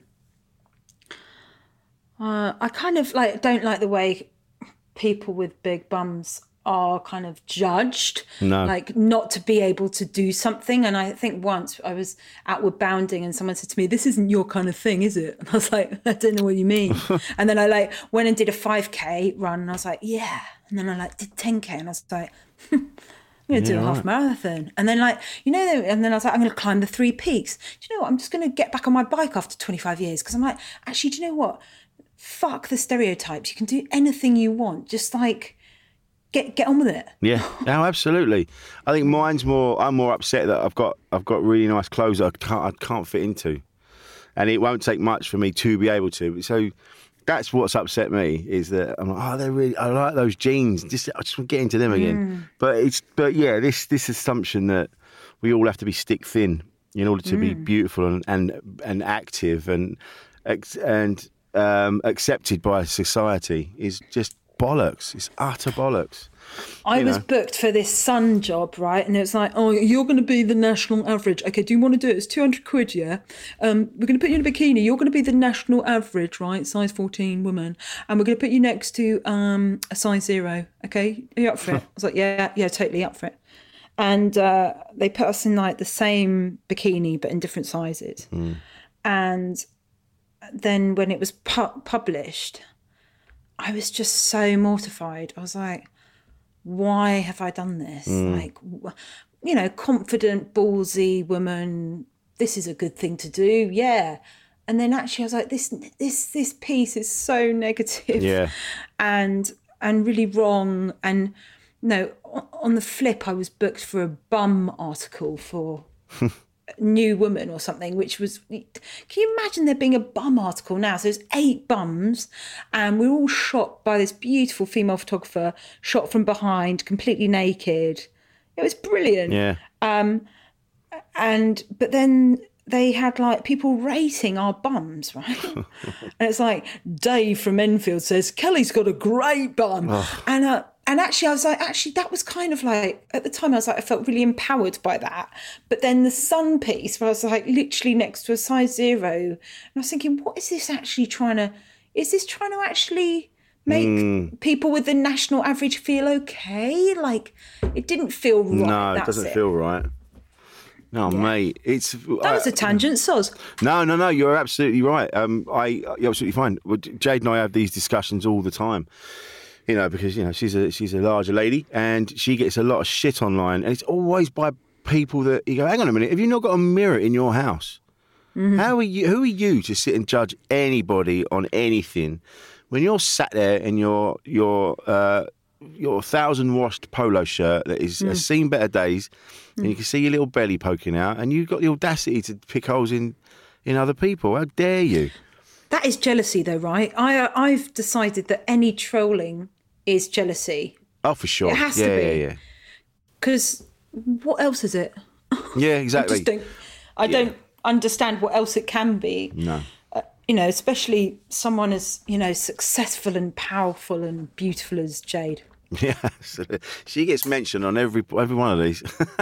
uh, I kind of like don't like the way people with big bums are kind of judged, no. like not to be able to do something. And I think once I was outward bounding and someone said to me, this isn't your kind of thing, is it? And I was like, I don't know what you mean. And then I like went and did a five K run and I was like, yeah. And then I like did ten K and I was like, I'm going to yeah, do a half right. marathon. And then like, you know, and then I was like, I'm going to climb the three peaks. Do you know what? I'm just going to get back on my bike after twenty-five years. Cause I'm like, actually, do you know what? Fuck the stereotypes. You can do anything you want. Just like, Get get on with it. Yeah, no, absolutely. I think mine's more. I'm more upset that I've got I've got really nice clothes I can't I can't fit into, and it won't take much for me to be able to. So that's what's upset me is that I'm like, oh, they're really. I like those jeans. Just I just want to get into them again. Mm. But it's but yeah, this this assumption that we all have to be stick thin in order to mm. be beautiful and and, and active and and um, accepted by society is just. Bollocks. It's utter bollocks. I you was know. booked for this Sun job, right? And it was like, oh, you're going to be the national average. Okay, do you want to do it? It's two hundred quid, yeah? Um, we're going to put you in a bikini. You're going to be the national average, right? Size fourteen woman. And we're going to put you next to um, a size zero. Okay, are you up for it? I was like, yeah, yeah, totally up for it. And uh, they put us in like the same bikini, but in different sizes. Mm. And then when it was pu- published... I was just so mortified. I was like, why have I done this? Like, you know, confident, ballsy woman. This is a good thing to do. Yeah. And then actually I was like, this, this, this piece is so negative Yeah. and, and really wrong. And no, on the flip, I was booked for a bum article for New Woman or something, which was, can you imagine there being a bum article now? So there's eight bums and we're all shot by this beautiful female photographer, shot from behind, completely naked. It was brilliant. Yeah. Um, and, but then they had like people rating our bums, right? And it's like, Dave from Enfield says, Kelly's got a great bum. Oh. And, uh, And actually, I was like, actually, that was kind of like, at the time, I was like, I felt really empowered by that. But then the Sun piece, where I was like literally next to a size zero, and I was thinking, what is this actually trying to, is this trying to actually make mm. people with the national average feel okay? Like, it didn't feel right. No, That's it doesn't it. feel right. No, yeah. mate, it's... That was a tangent, soz. No, no, no, you're absolutely right. Um, I, you're absolutely fine. Jade and I have these discussions all the time. You know, because, you know, she's a she's a larger lady and she gets a lot of shit online. And it's always by people that you go, hang on a minute, have you not got a mirror in your house? Mm-hmm. How are you? Who are you to sit and judge anybody on anything when you're sat there in your your uh, your thousand washed polo shirt that is mm. has seen better days, mm. and you can see your little belly poking out, and you've got the audacity to pick holes in in other people? How dare you? That is jealousy, though, right? I I've decided that any trolling is jealousy. Oh, for sure. It has yeah, to be. Yeah, yeah, Because what else is it? Yeah, exactly. I, just don't, I yeah. don't understand what else it can be. No. Uh, you know, especially someone as, you know, successful and powerful and beautiful as Jade. Yeah, she gets mentioned on every every one of these.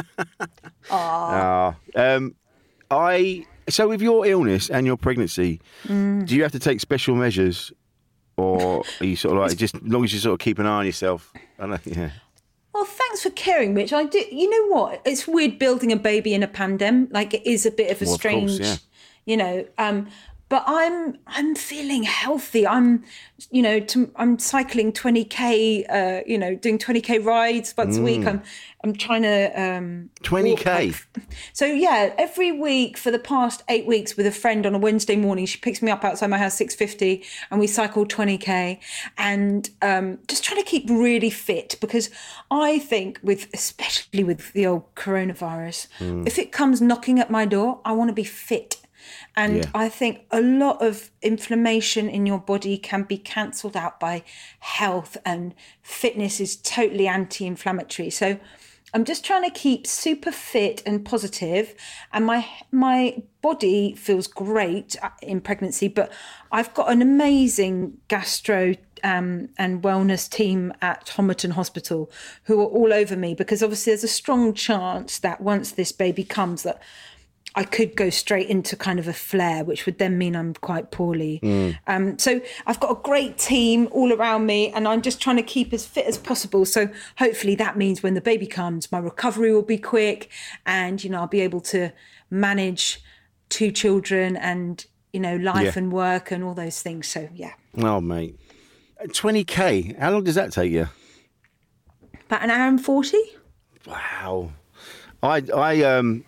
Ah. um, I so with your illness and your pregnancy, mm. do you have to take special measures? Or are you sort of like, just as long as you sort of keep an eye on yourself? I know, yeah. Well, thanks for caring, Mitch. I do. You know what? It's weird building a baby in a pandemic. Like, it is a bit of a well, strange, of course, yeah. you know. Um, but I'm I'm feeling healthy. I'm, you know, to, I'm cycling twenty K. Uh, you know, doing twenty K rides once mm. a week. I'm I'm trying to um, twenty K. Walk, like, so yeah, every week for the past eight weeks with a friend on a Wednesday morning, she picks me up outside my house six fifty, and we cycle twenty K, and um, just trying to keep really fit, because I think with especially with the old coronavirus, mm. if it comes knocking at my door, I want to be fit. And yeah. I think a lot of inflammation in your body can be cancelled out by health, and fitness is totally anti-inflammatory. So I'm just trying to keep super fit and positive, and my my body feels great in pregnancy, but I've got an amazing gastro um, and wellness team at Homerton Hospital who are all over me, because obviously there's a strong chance that once this baby comes that I could go straight into kind of a flare, which would then mean I'm quite poorly. Mm. Um, so I've got a great team all around me, and I'm just trying to keep as fit as possible. So hopefully that means when the baby comes, my recovery will be quick, and, you know, I'll be able to manage two children and, you know, life yeah. and work and all those things. So, yeah. Oh, mate. twenty K, how long does that take you? About an hour and forty. Wow. I, I, um...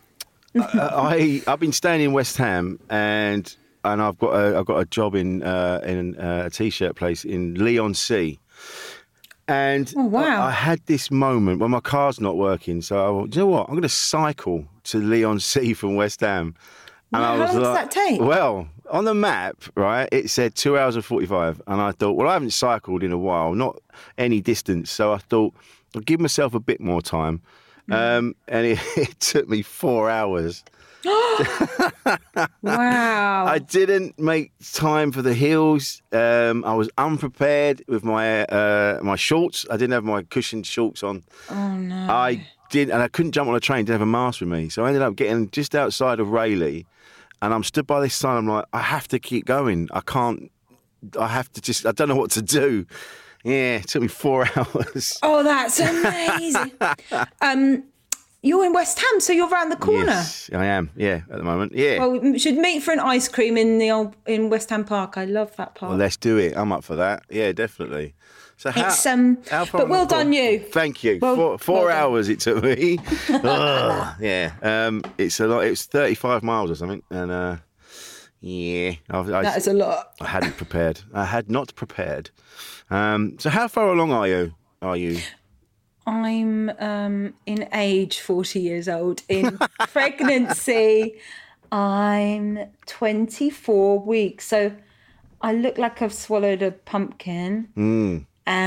I I've been staying in West Ham, and and I've got a I've got a job in uh, in uh, a t-shirt place in Leigh-on-Sea, and oh, wow. I, I had this moment when my car's not working. So I went, do you know what? I'm going to cycle to Leigh-on-Sea from West Ham. And well, I was how long like, does that take? Well, on the map, right, it said two hours and forty-five, and I thought, well, I haven't cycled in a while, not any distance, so I thought I'll give myself a bit more time. Um, and it, it took me four hours. Wow. I didn't make time for the hills. Um, I was unprepared with my uh, my shorts. I didn't have my cushioned shorts on. Oh, no. I didn't, and I couldn't jump on a train, didn't have a mask with me. So I ended up getting just outside of Rayleigh, and I'm stood by this sign. I'm like, I have to keep going. I can't, I have to just, I don't know what to do. Yeah, it took me four hours. Oh, that's amazing. um, you're in West Ham, so you're around the corner. Yes, I am. Yeah, at the moment. Yeah. Well, we should meet for an ice cream in the old in West Ham Park. I love that park. Well, let's do it. I'm up for that. Yeah, definitely. So how, it's um, how far but well have I done gone? you. Thank you. Well- four four well done. hours it took me. oh, yeah. Um, it's a lot. It's thirty-five miles or something, and uh, yeah, I, I, That is a lot. I hadn't prepared. I had not prepared. Um, so how far along are you? Are you? I'm um, in age forty years old. In pregnancy, I'm twenty-four weeks. So I look like I've swallowed a pumpkin. Mm.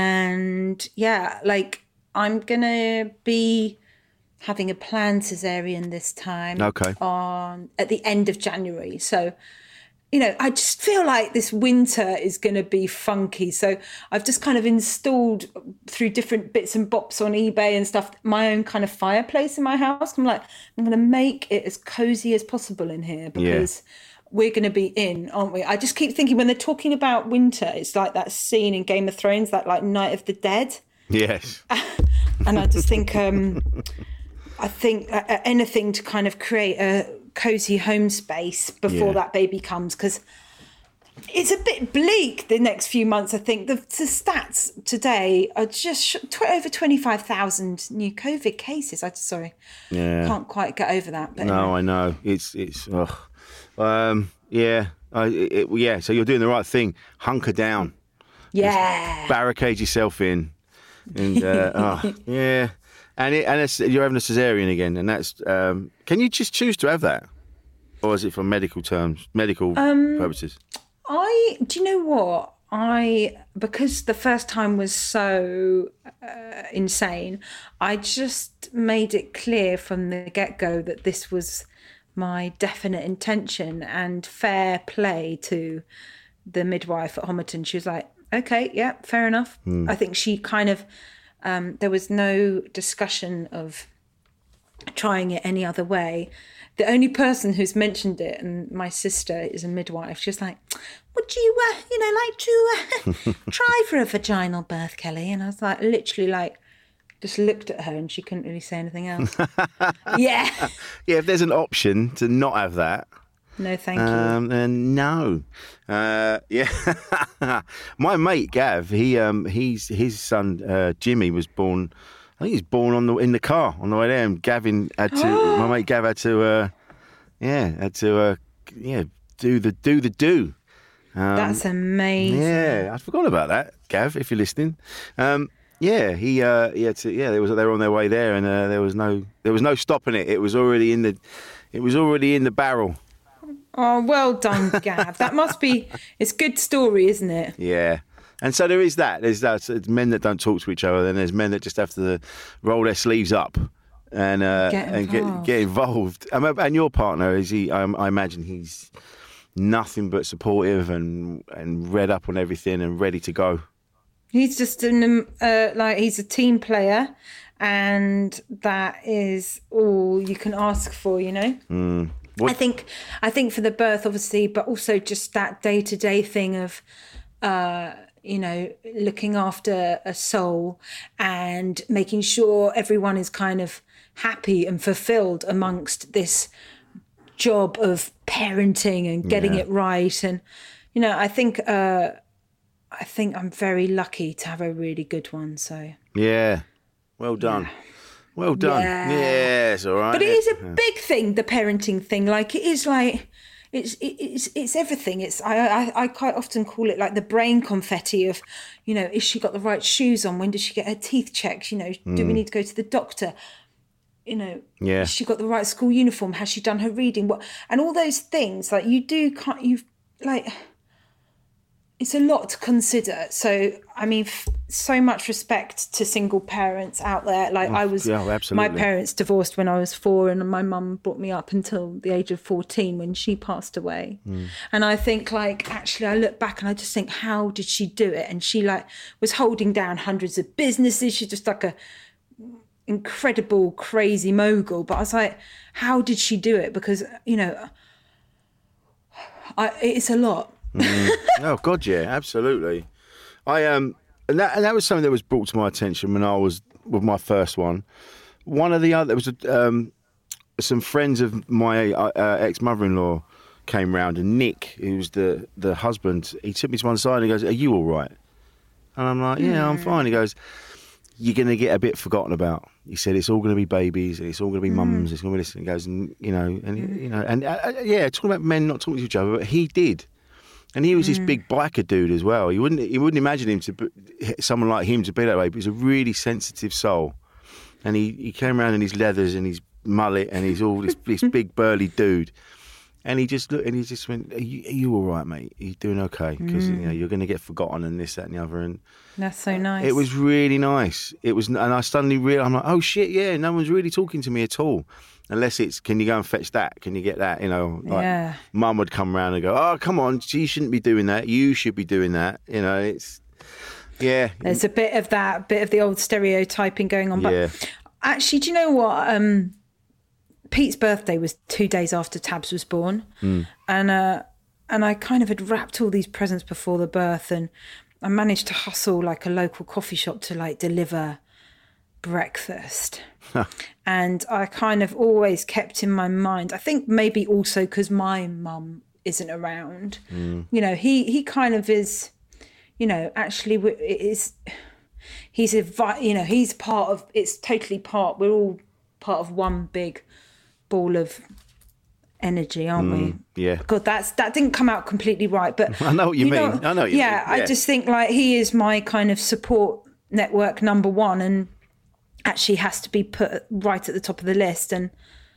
And yeah, like I'm going to be having a planned cesarean this time. Okay. On at the end of January. So, you know, I just feel like this winter is going to be funky. So I've just kind of installed through different bits and bops on eBay and stuff, my own kind of fireplace in my house. I'm like, I'm going to make it as cozy as possible in here because we're going to be in, aren't we? I just keep thinking when they're talking about winter, it's like that scene in Game of Thrones, that like Night of the Dead. Yes. And I just think, um, I think uh, anything to kind of create a cozy home space before Yeah. that baby comes, because it's a bit bleak the next few months. I think the, the stats today are just sh- tw- over twenty-five thousand new COVID cases. I just, sorry, Yeah. can't quite get over that. But No, anyway. I know. It's it's. Ugh. Um. Yeah. I. It, it- yeah. So you're doing the right thing. Hunker down. Yeah. Barricade yourself in. And uh, oh, yeah. And it, and it's, you're having a cesarean again, and that's. Um, can you just choose to have that, or is it for medical terms, medical Um, purposes? I do you know what I because the first time was so uh, insane. I just made it clear from the get-go that this was my definite intention, and fair play to the midwife at Homerton. She was like, "Okay, yeah, fair enough." I think she kind of um, there was no discussion of trying it any other way. The only person who's mentioned it, and my sister is a midwife, she's like, would you, uh, you know, like to uh, try for a vaginal birth, Kelly? And I was like, literally like, just looked at her and she couldn't really say anything else. Yeah. Yeah. If there's an option to not have that, No, thank you. Um, then no, uh, yeah. My mate Gav, he um, he's his son uh, Jimmy was born. I think he was born on the in the car on the way there, and Gavin had to. my mate Gav had to, uh, yeah, had to, uh, yeah, do the do the do. Um, That's amazing. Yeah, I forgot about that, Gav. If you're listening, um, yeah, he uh, he had to. Yeah, there was they were on their way there, and uh, there was no there was no stopping it. It was already in the, it was already in the barrel. Oh, well done, Gav. That must be, it's a good story, isn't it? Yeah. And so there is that. There's that. It's men that don't talk to each other. Then there's men that just have to roll their sleeves up and uh, Get and get involved. get involved. Um, And your partner, is he? I, I imagine he's nothing but supportive and and read up on everything and ready to go. He's just an, um, uh, like, he's a team player, and that is all you can ask for, you know? Mm. What- I think, I think for the birth, obviously, but also just that day-to-day thing of, uh, you know, looking after a soul and making sure everyone is kind of happy and fulfilled amongst this job of parenting and getting Yeah. it right. And, you know, I think, uh, I think I'm very lucky to have a really good one. So, Yeah. Well done. Well done. Yeah. Yes. All right. but it is a big thing, the parenting thing. Like it is like, it's it, it's it's everything. It's I, I I quite often call it like the brain confetti of, you know, is she got the right shoes on? When does she get her teeth checked? You know, do we need to go to the doctor? You know, Yeah. has she got the right school uniform? Has she done her reading? What and all those things like you do can't you've like. It's a lot to consider. So, I mean, f- so much respect to single parents out there. Like I was, yeah, my absolutely. parents divorced when I was four, and my mum brought me up until the age of fourteen when she passed away. Mm. And I think, like, actually, I look back and I just think, how did she do it? And she like was holding down hundreds of businesses. She's just like a incredible, crazy mogul. But I was like, how did she do it? Because you know, I, it's a lot. Oh God, yeah, absolutely. I um, and that and that was something that was brought to my attention when I was with my first one. One of the other, there was a, um, some friends of my uh, uh, ex mother-in-law came round, and Nick, who was the the husband, he took me to one side and he goes, "Are you all right?" And I'm like, yeah, I'm fine. He goes, you're going to get a bit forgotten about. He said, it's all going to be babies, and it's all going to be mums, it's going to be this. And he goes, and, you know, and, you know, and uh, yeah, talking about men not talking to each other, but he did. And he was this big biker dude as well. You wouldn't, you wouldn't imagine him to, be, someone like him to be that way, but he's a really sensitive soul. And he, he came around in his leathers and his mullet, and he's all this, this big burly dude. And he just looked, and he just went, "Are you, are you all right, mate? Are you doing okay? Because mm. you know you're going to get forgotten and this, that, and the other." And that's so nice. It was really nice. It was, and I suddenly realised, I'm like, "Oh shit, yeah, no one's really talking to me at all, unless it's, can you go and fetch that? Can you get that? You know, like yeah. Mum would come round and go, "Oh, come on, you shouldn't be doing that. You should be doing that." You know, it's yeah. There's a bit of that, bit of the old stereotyping going on. But yeah. actually, do you know what? Um, Pete's birthday was two days after Tabs was born, mm. and uh, and I kind of had wrapped all these presents before the birth, and I managed to hustle like a local coffee shop to like deliver breakfast. And I kind of always kept in my mind, I think maybe also because my mum isn't around, mm. you know, he he kind of is, you know, actually it is, he's a, you know, he's part of, it's totally part, we're all part of one big ball of energy, aren't mm, we? Yeah. God, that's that didn't come out completely right, but I know what you, you mean. Know, I know what you yeah, mean. Yeah, I just think like he is my kind of support network number one, and actually has to be put right at the top of the list. And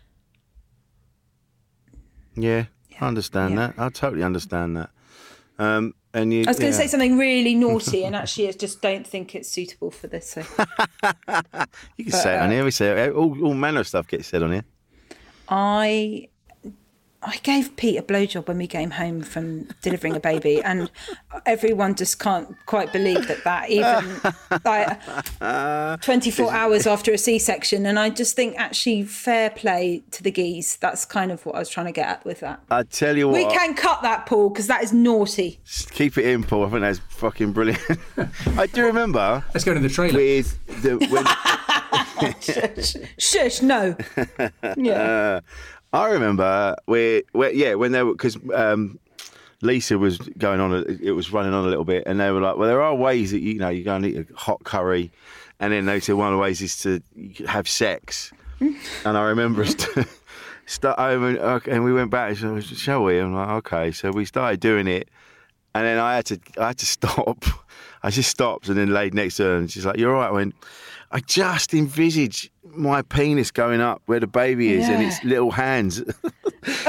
yeah, yeah. I understand yeah. that. I totally understand that. Um, and you, I was going yeah. to say something really naughty, and actually, I just don't think it's suitable for this. So. You can but, say it on uh, here. We say it. all, all manner of stuff gets said on here. I I gave Pete a blowjob when we came home from delivering a baby, and everyone just can't quite believe that that even like twenty-four hours after a C-section. And I just think actually fair play to the geese. That's kind of what I was trying to get at with that. I tell you what, we can cut that, Paul, because that is naughty. Keep it in, Paul. I think that's fucking brilliant. I do remember. Let's go to the trailer. With the when. shush, shush, no. Yeah. Uh, I remember where, where, yeah, when they were, because um, Lisa was going on, a, it was running on a little bit, and they were like, well, there are ways that, you know, you go and eat a hot curry, and then they said one of the ways is to have sex. And I remember us start over, and we went back, and said, shall we? I'm like, okay. So we started doing it, and then I had to, I had to stop. I just stopped and then laid next to her, and she's like, you're all right? I went, I just envisage my penis going up where the baby is yeah. and its little hands. like,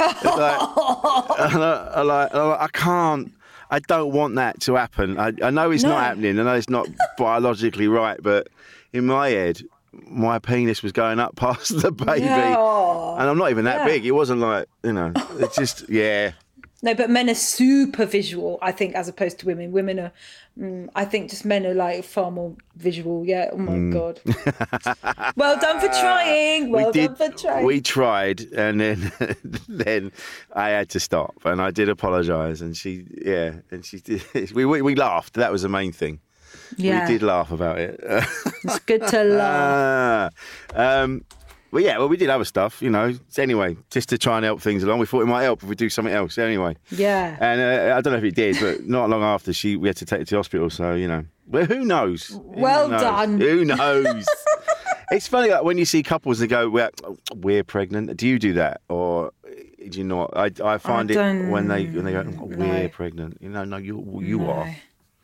and I, I, like, I can't, I don't want that to happen. I, I know it's no. not happening. I know it's not biologically right, but in my head, my penis was going up past the baby. Yeah. And I'm not even that yeah. big. It wasn't like, you know, it's just, yeah. No, but men are super visual, I think, as opposed to women. Women are, mm, I think just men are like far more visual. Yeah, oh my mm. God. Well done for trying. Well we done did, for trying. We tried, and then then I had to stop, and I did apologise, and she, yeah, and she did. We, we, we laughed. That was the main thing. Yeah. We did laugh about it. It's good to laugh. Uh, um, Well, yeah, well, we did other stuff, you know. Anyway, just to try and help things along. We thought it might help if we do something else. Anyway. Yeah. And uh, I don't know if it did, but not long after, she we had to take her to the hospital. So, you know, well, who knows? Well who knows? done. Who knows? It's funny, like, when you see couples that go, we're, we're pregnant. Do you do that? Or do you not? I, I find I it when they when they go, oh, we're no. pregnant. You know, no, you, you no. are.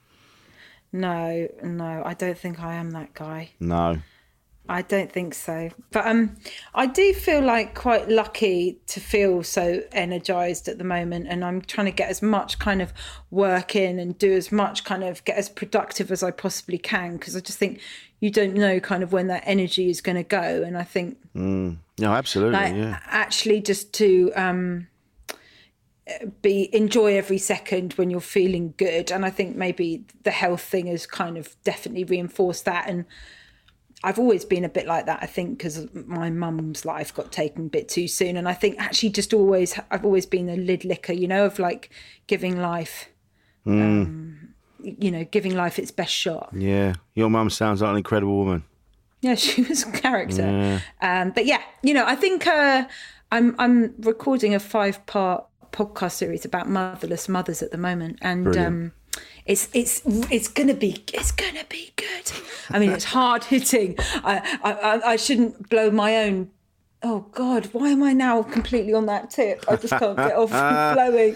No, no, I don't think I am that guy. No. I don't think so. But um, I do feel like quite lucky to feel so energised at the moment, and I'm trying to get as much kind of work in and do as much kind of get as productive as I possibly can, because I just think you don't know kind of when that energy is going to go. And I think... Mm. No, absolutely, like, yeah. Actually just to... um. be enjoy every second when you're feeling good, and I think maybe the health thing has kind of definitely reinforced that. And I've always been a bit like that, I think, because my mum's life got taken a bit too soon, and I think actually just always I've always been a lid licker, you know, of like giving life mm. um, you know giving life its best shot. Yeah, your mum sounds like an incredible woman. Yeah, she was a character. Yeah. Um, but yeah, you know, I think uh, I'm I'm recording a five part podcast series about motherless mothers at the moment, and um, it's it's it's gonna be it's gonna be good. I mean, it's hard hitting. I I I shouldn't blow my own. Oh God, why am I now completely on that tip? I just can't get off blowing.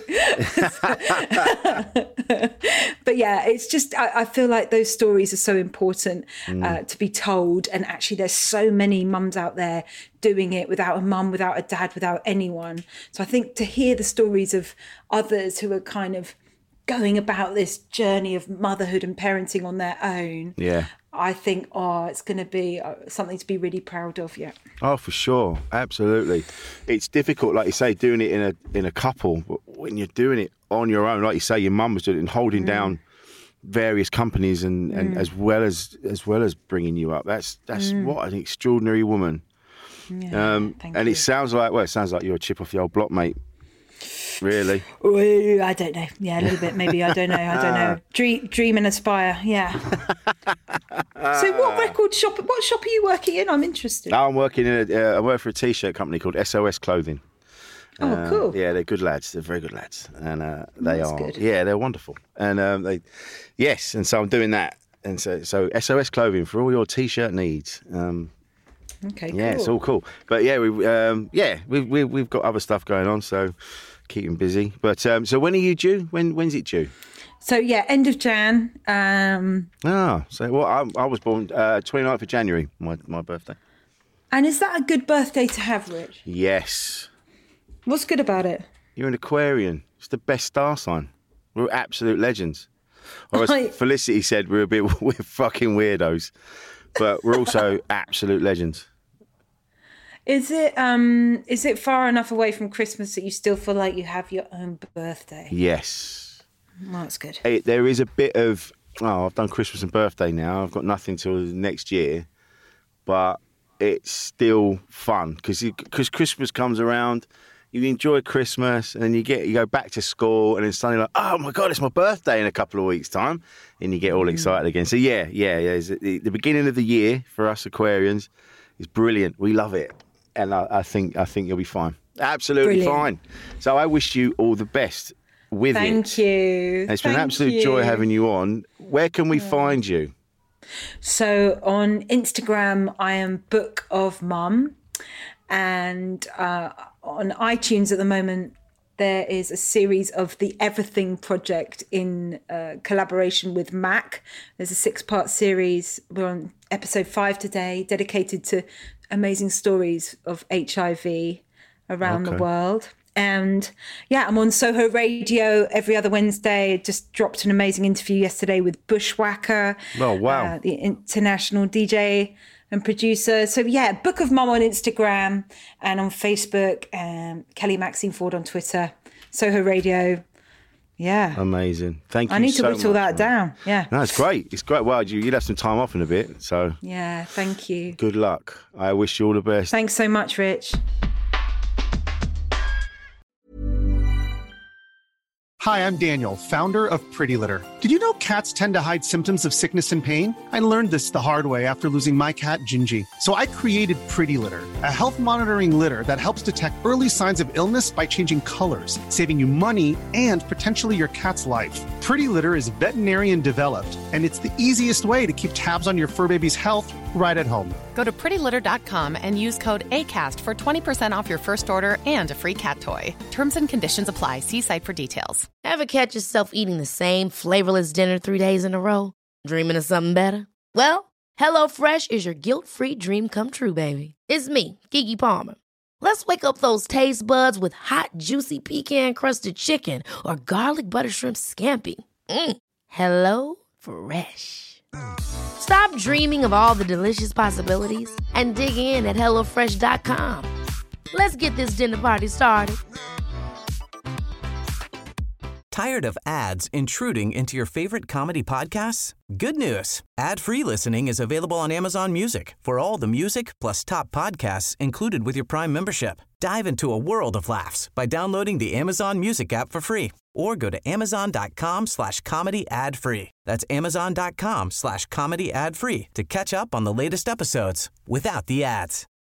But yeah, it's just, I, I feel like those stories are so important mm. uh, to be told. And actually there's so many mums out there doing it without a mum, without a dad, without anyone. So I think to hear the stories of others who are kind of going about this journey of motherhood and parenting on their own. Yeah. I think, oh, it's going to be something to be really proud of, yeah. Oh, for sure. Absolutely. It's difficult, like you say, doing it in a in a couple. But when you're doing it on your own, like you say, your mum was doing it and holding mm. down various companies and, mm. and as well as as well as bringing you up. That's that's mm. what an extraordinary woman. Yeah, um, thank and you. it sounds like, well, it sounds like you're a chip off the old block, mate. Really? Ooh, I don't know. Yeah, a little bit, maybe. I don't know. I don't know. Dream, dream and aspire. Yeah. So, what record shop? What shop are you working in? I'm interested. I'm working in. A, uh, I work for a t-shirt company called S O S Clothing. Oh, uh, cool. Yeah, they're good lads. They're very good lads, and uh, they That's are. good. Yeah, they're wonderful. And um, they, yes, and so I'm doing that. And so, so S O S Clothing for all your t-shirt needs. Um, okay. Yeah, cool. it's all cool. But yeah, we, um, yeah, we, we, we've got other stuff going on, so. Keeping busy. But um, so when are you due? When when's it due? So yeah, end of Jan. Um, ah, so well, I, I was born uh, twenty-ninth of January, my my birthday. And is that a good birthday to have, Rich? Yes. What's good about it? You're an Aquarian. It's the best star sign. We're absolute legends. Or as I... Felicity said, we're a bit we're fucking weirdos, but we're also absolute legends. Is it um is it far enough away from Christmas that you still feel like you have your own birthday? Yes. Well, that's good. It, there is a bit of, oh, I've done Christmas and birthday now. I've got nothing till next year, but it's still fun because because Christmas comes around, you enjoy Christmas, and then you get you go back to school, and then suddenly like, oh my God, it's my birthday in a couple of weeks' time, and you get all excited again. So yeah, yeah, yeah. The, the beginning of the year for us Aquarians is brilliant. We love it. And I, I think I think you'll be fine. Absolutely Brilliant. fine. So I wish you all the best with Thank it. Thank you. And it's been Thank an absolute you. joy having you on. Where can we find you? So on Instagram, I am Book of Mum. And uh, on iTunes at the moment, there is a series of the Everything Project in uh, collaboration with Mac. There's a six-part series. We're on episode five today, dedicated to amazing stories of H I V around okay. the world. And yeah, I'm on Soho Radio every other Wednesday. Just dropped an amazing interview yesterday with Bushwhacker. Oh, wow. Uh, the international D J and producer. So yeah, Book of Mum on Instagram and on Facebook, and Kelly Maxine Ford on Twitter, Soho Radio. Yeah. Amazing. Thank you I need so to whittle much, that man. down. Yeah. No, it's great. It's great. Well, you, you'll have some time off in a bit, so. Yeah, thank you. Good luck. I wish you all the best. Thanks so much, Rich. Hi, I'm Daniel, founder of Pretty Litter. Did you know cats tend to hide symptoms of sickness and pain? I learned this the hard way after losing my cat, Gingy. So I created Pretty Litter, a health monitoring litter that helps detect early signs of illness by changing colors, saving you money and potentially your cat's life. Pretty Litter is veterinarian developed, and it's the easiest way to keep tabs on your fur baby's health right at home. Go to pretty litter dot com and use code ACAST for twenty percent off your first order and a free cat toy. Terms and conditions apply. See site for details. Ever catch yourself eating the same flavorless dinner three days in a row? Dreaming of something better? Well, HelloFresh is your guilt-free dream come true, baby. It's me, Keke Palmer. Let's wake up those taste buds with hot, juicy pecan-crusted chicken or garlic butter shrimp scampi. Mm. Hello Fresh. Stop dreaming of all the delicious possibilities and dig in at hello fresh dot com. Let's get this dinner party started. Tired of ads intruding into your favorite comedy podcasts? Good news. Ad-free listening is available on Amazon Music for all the music plus top podcasts included with your Prime membership. Dive into a world of laughs by downloading the Amazon Music app for free or go to amazon.com slash comedy ad free. That's amazon.com slash comedy ad free to catch up on the latest episodes without the ads.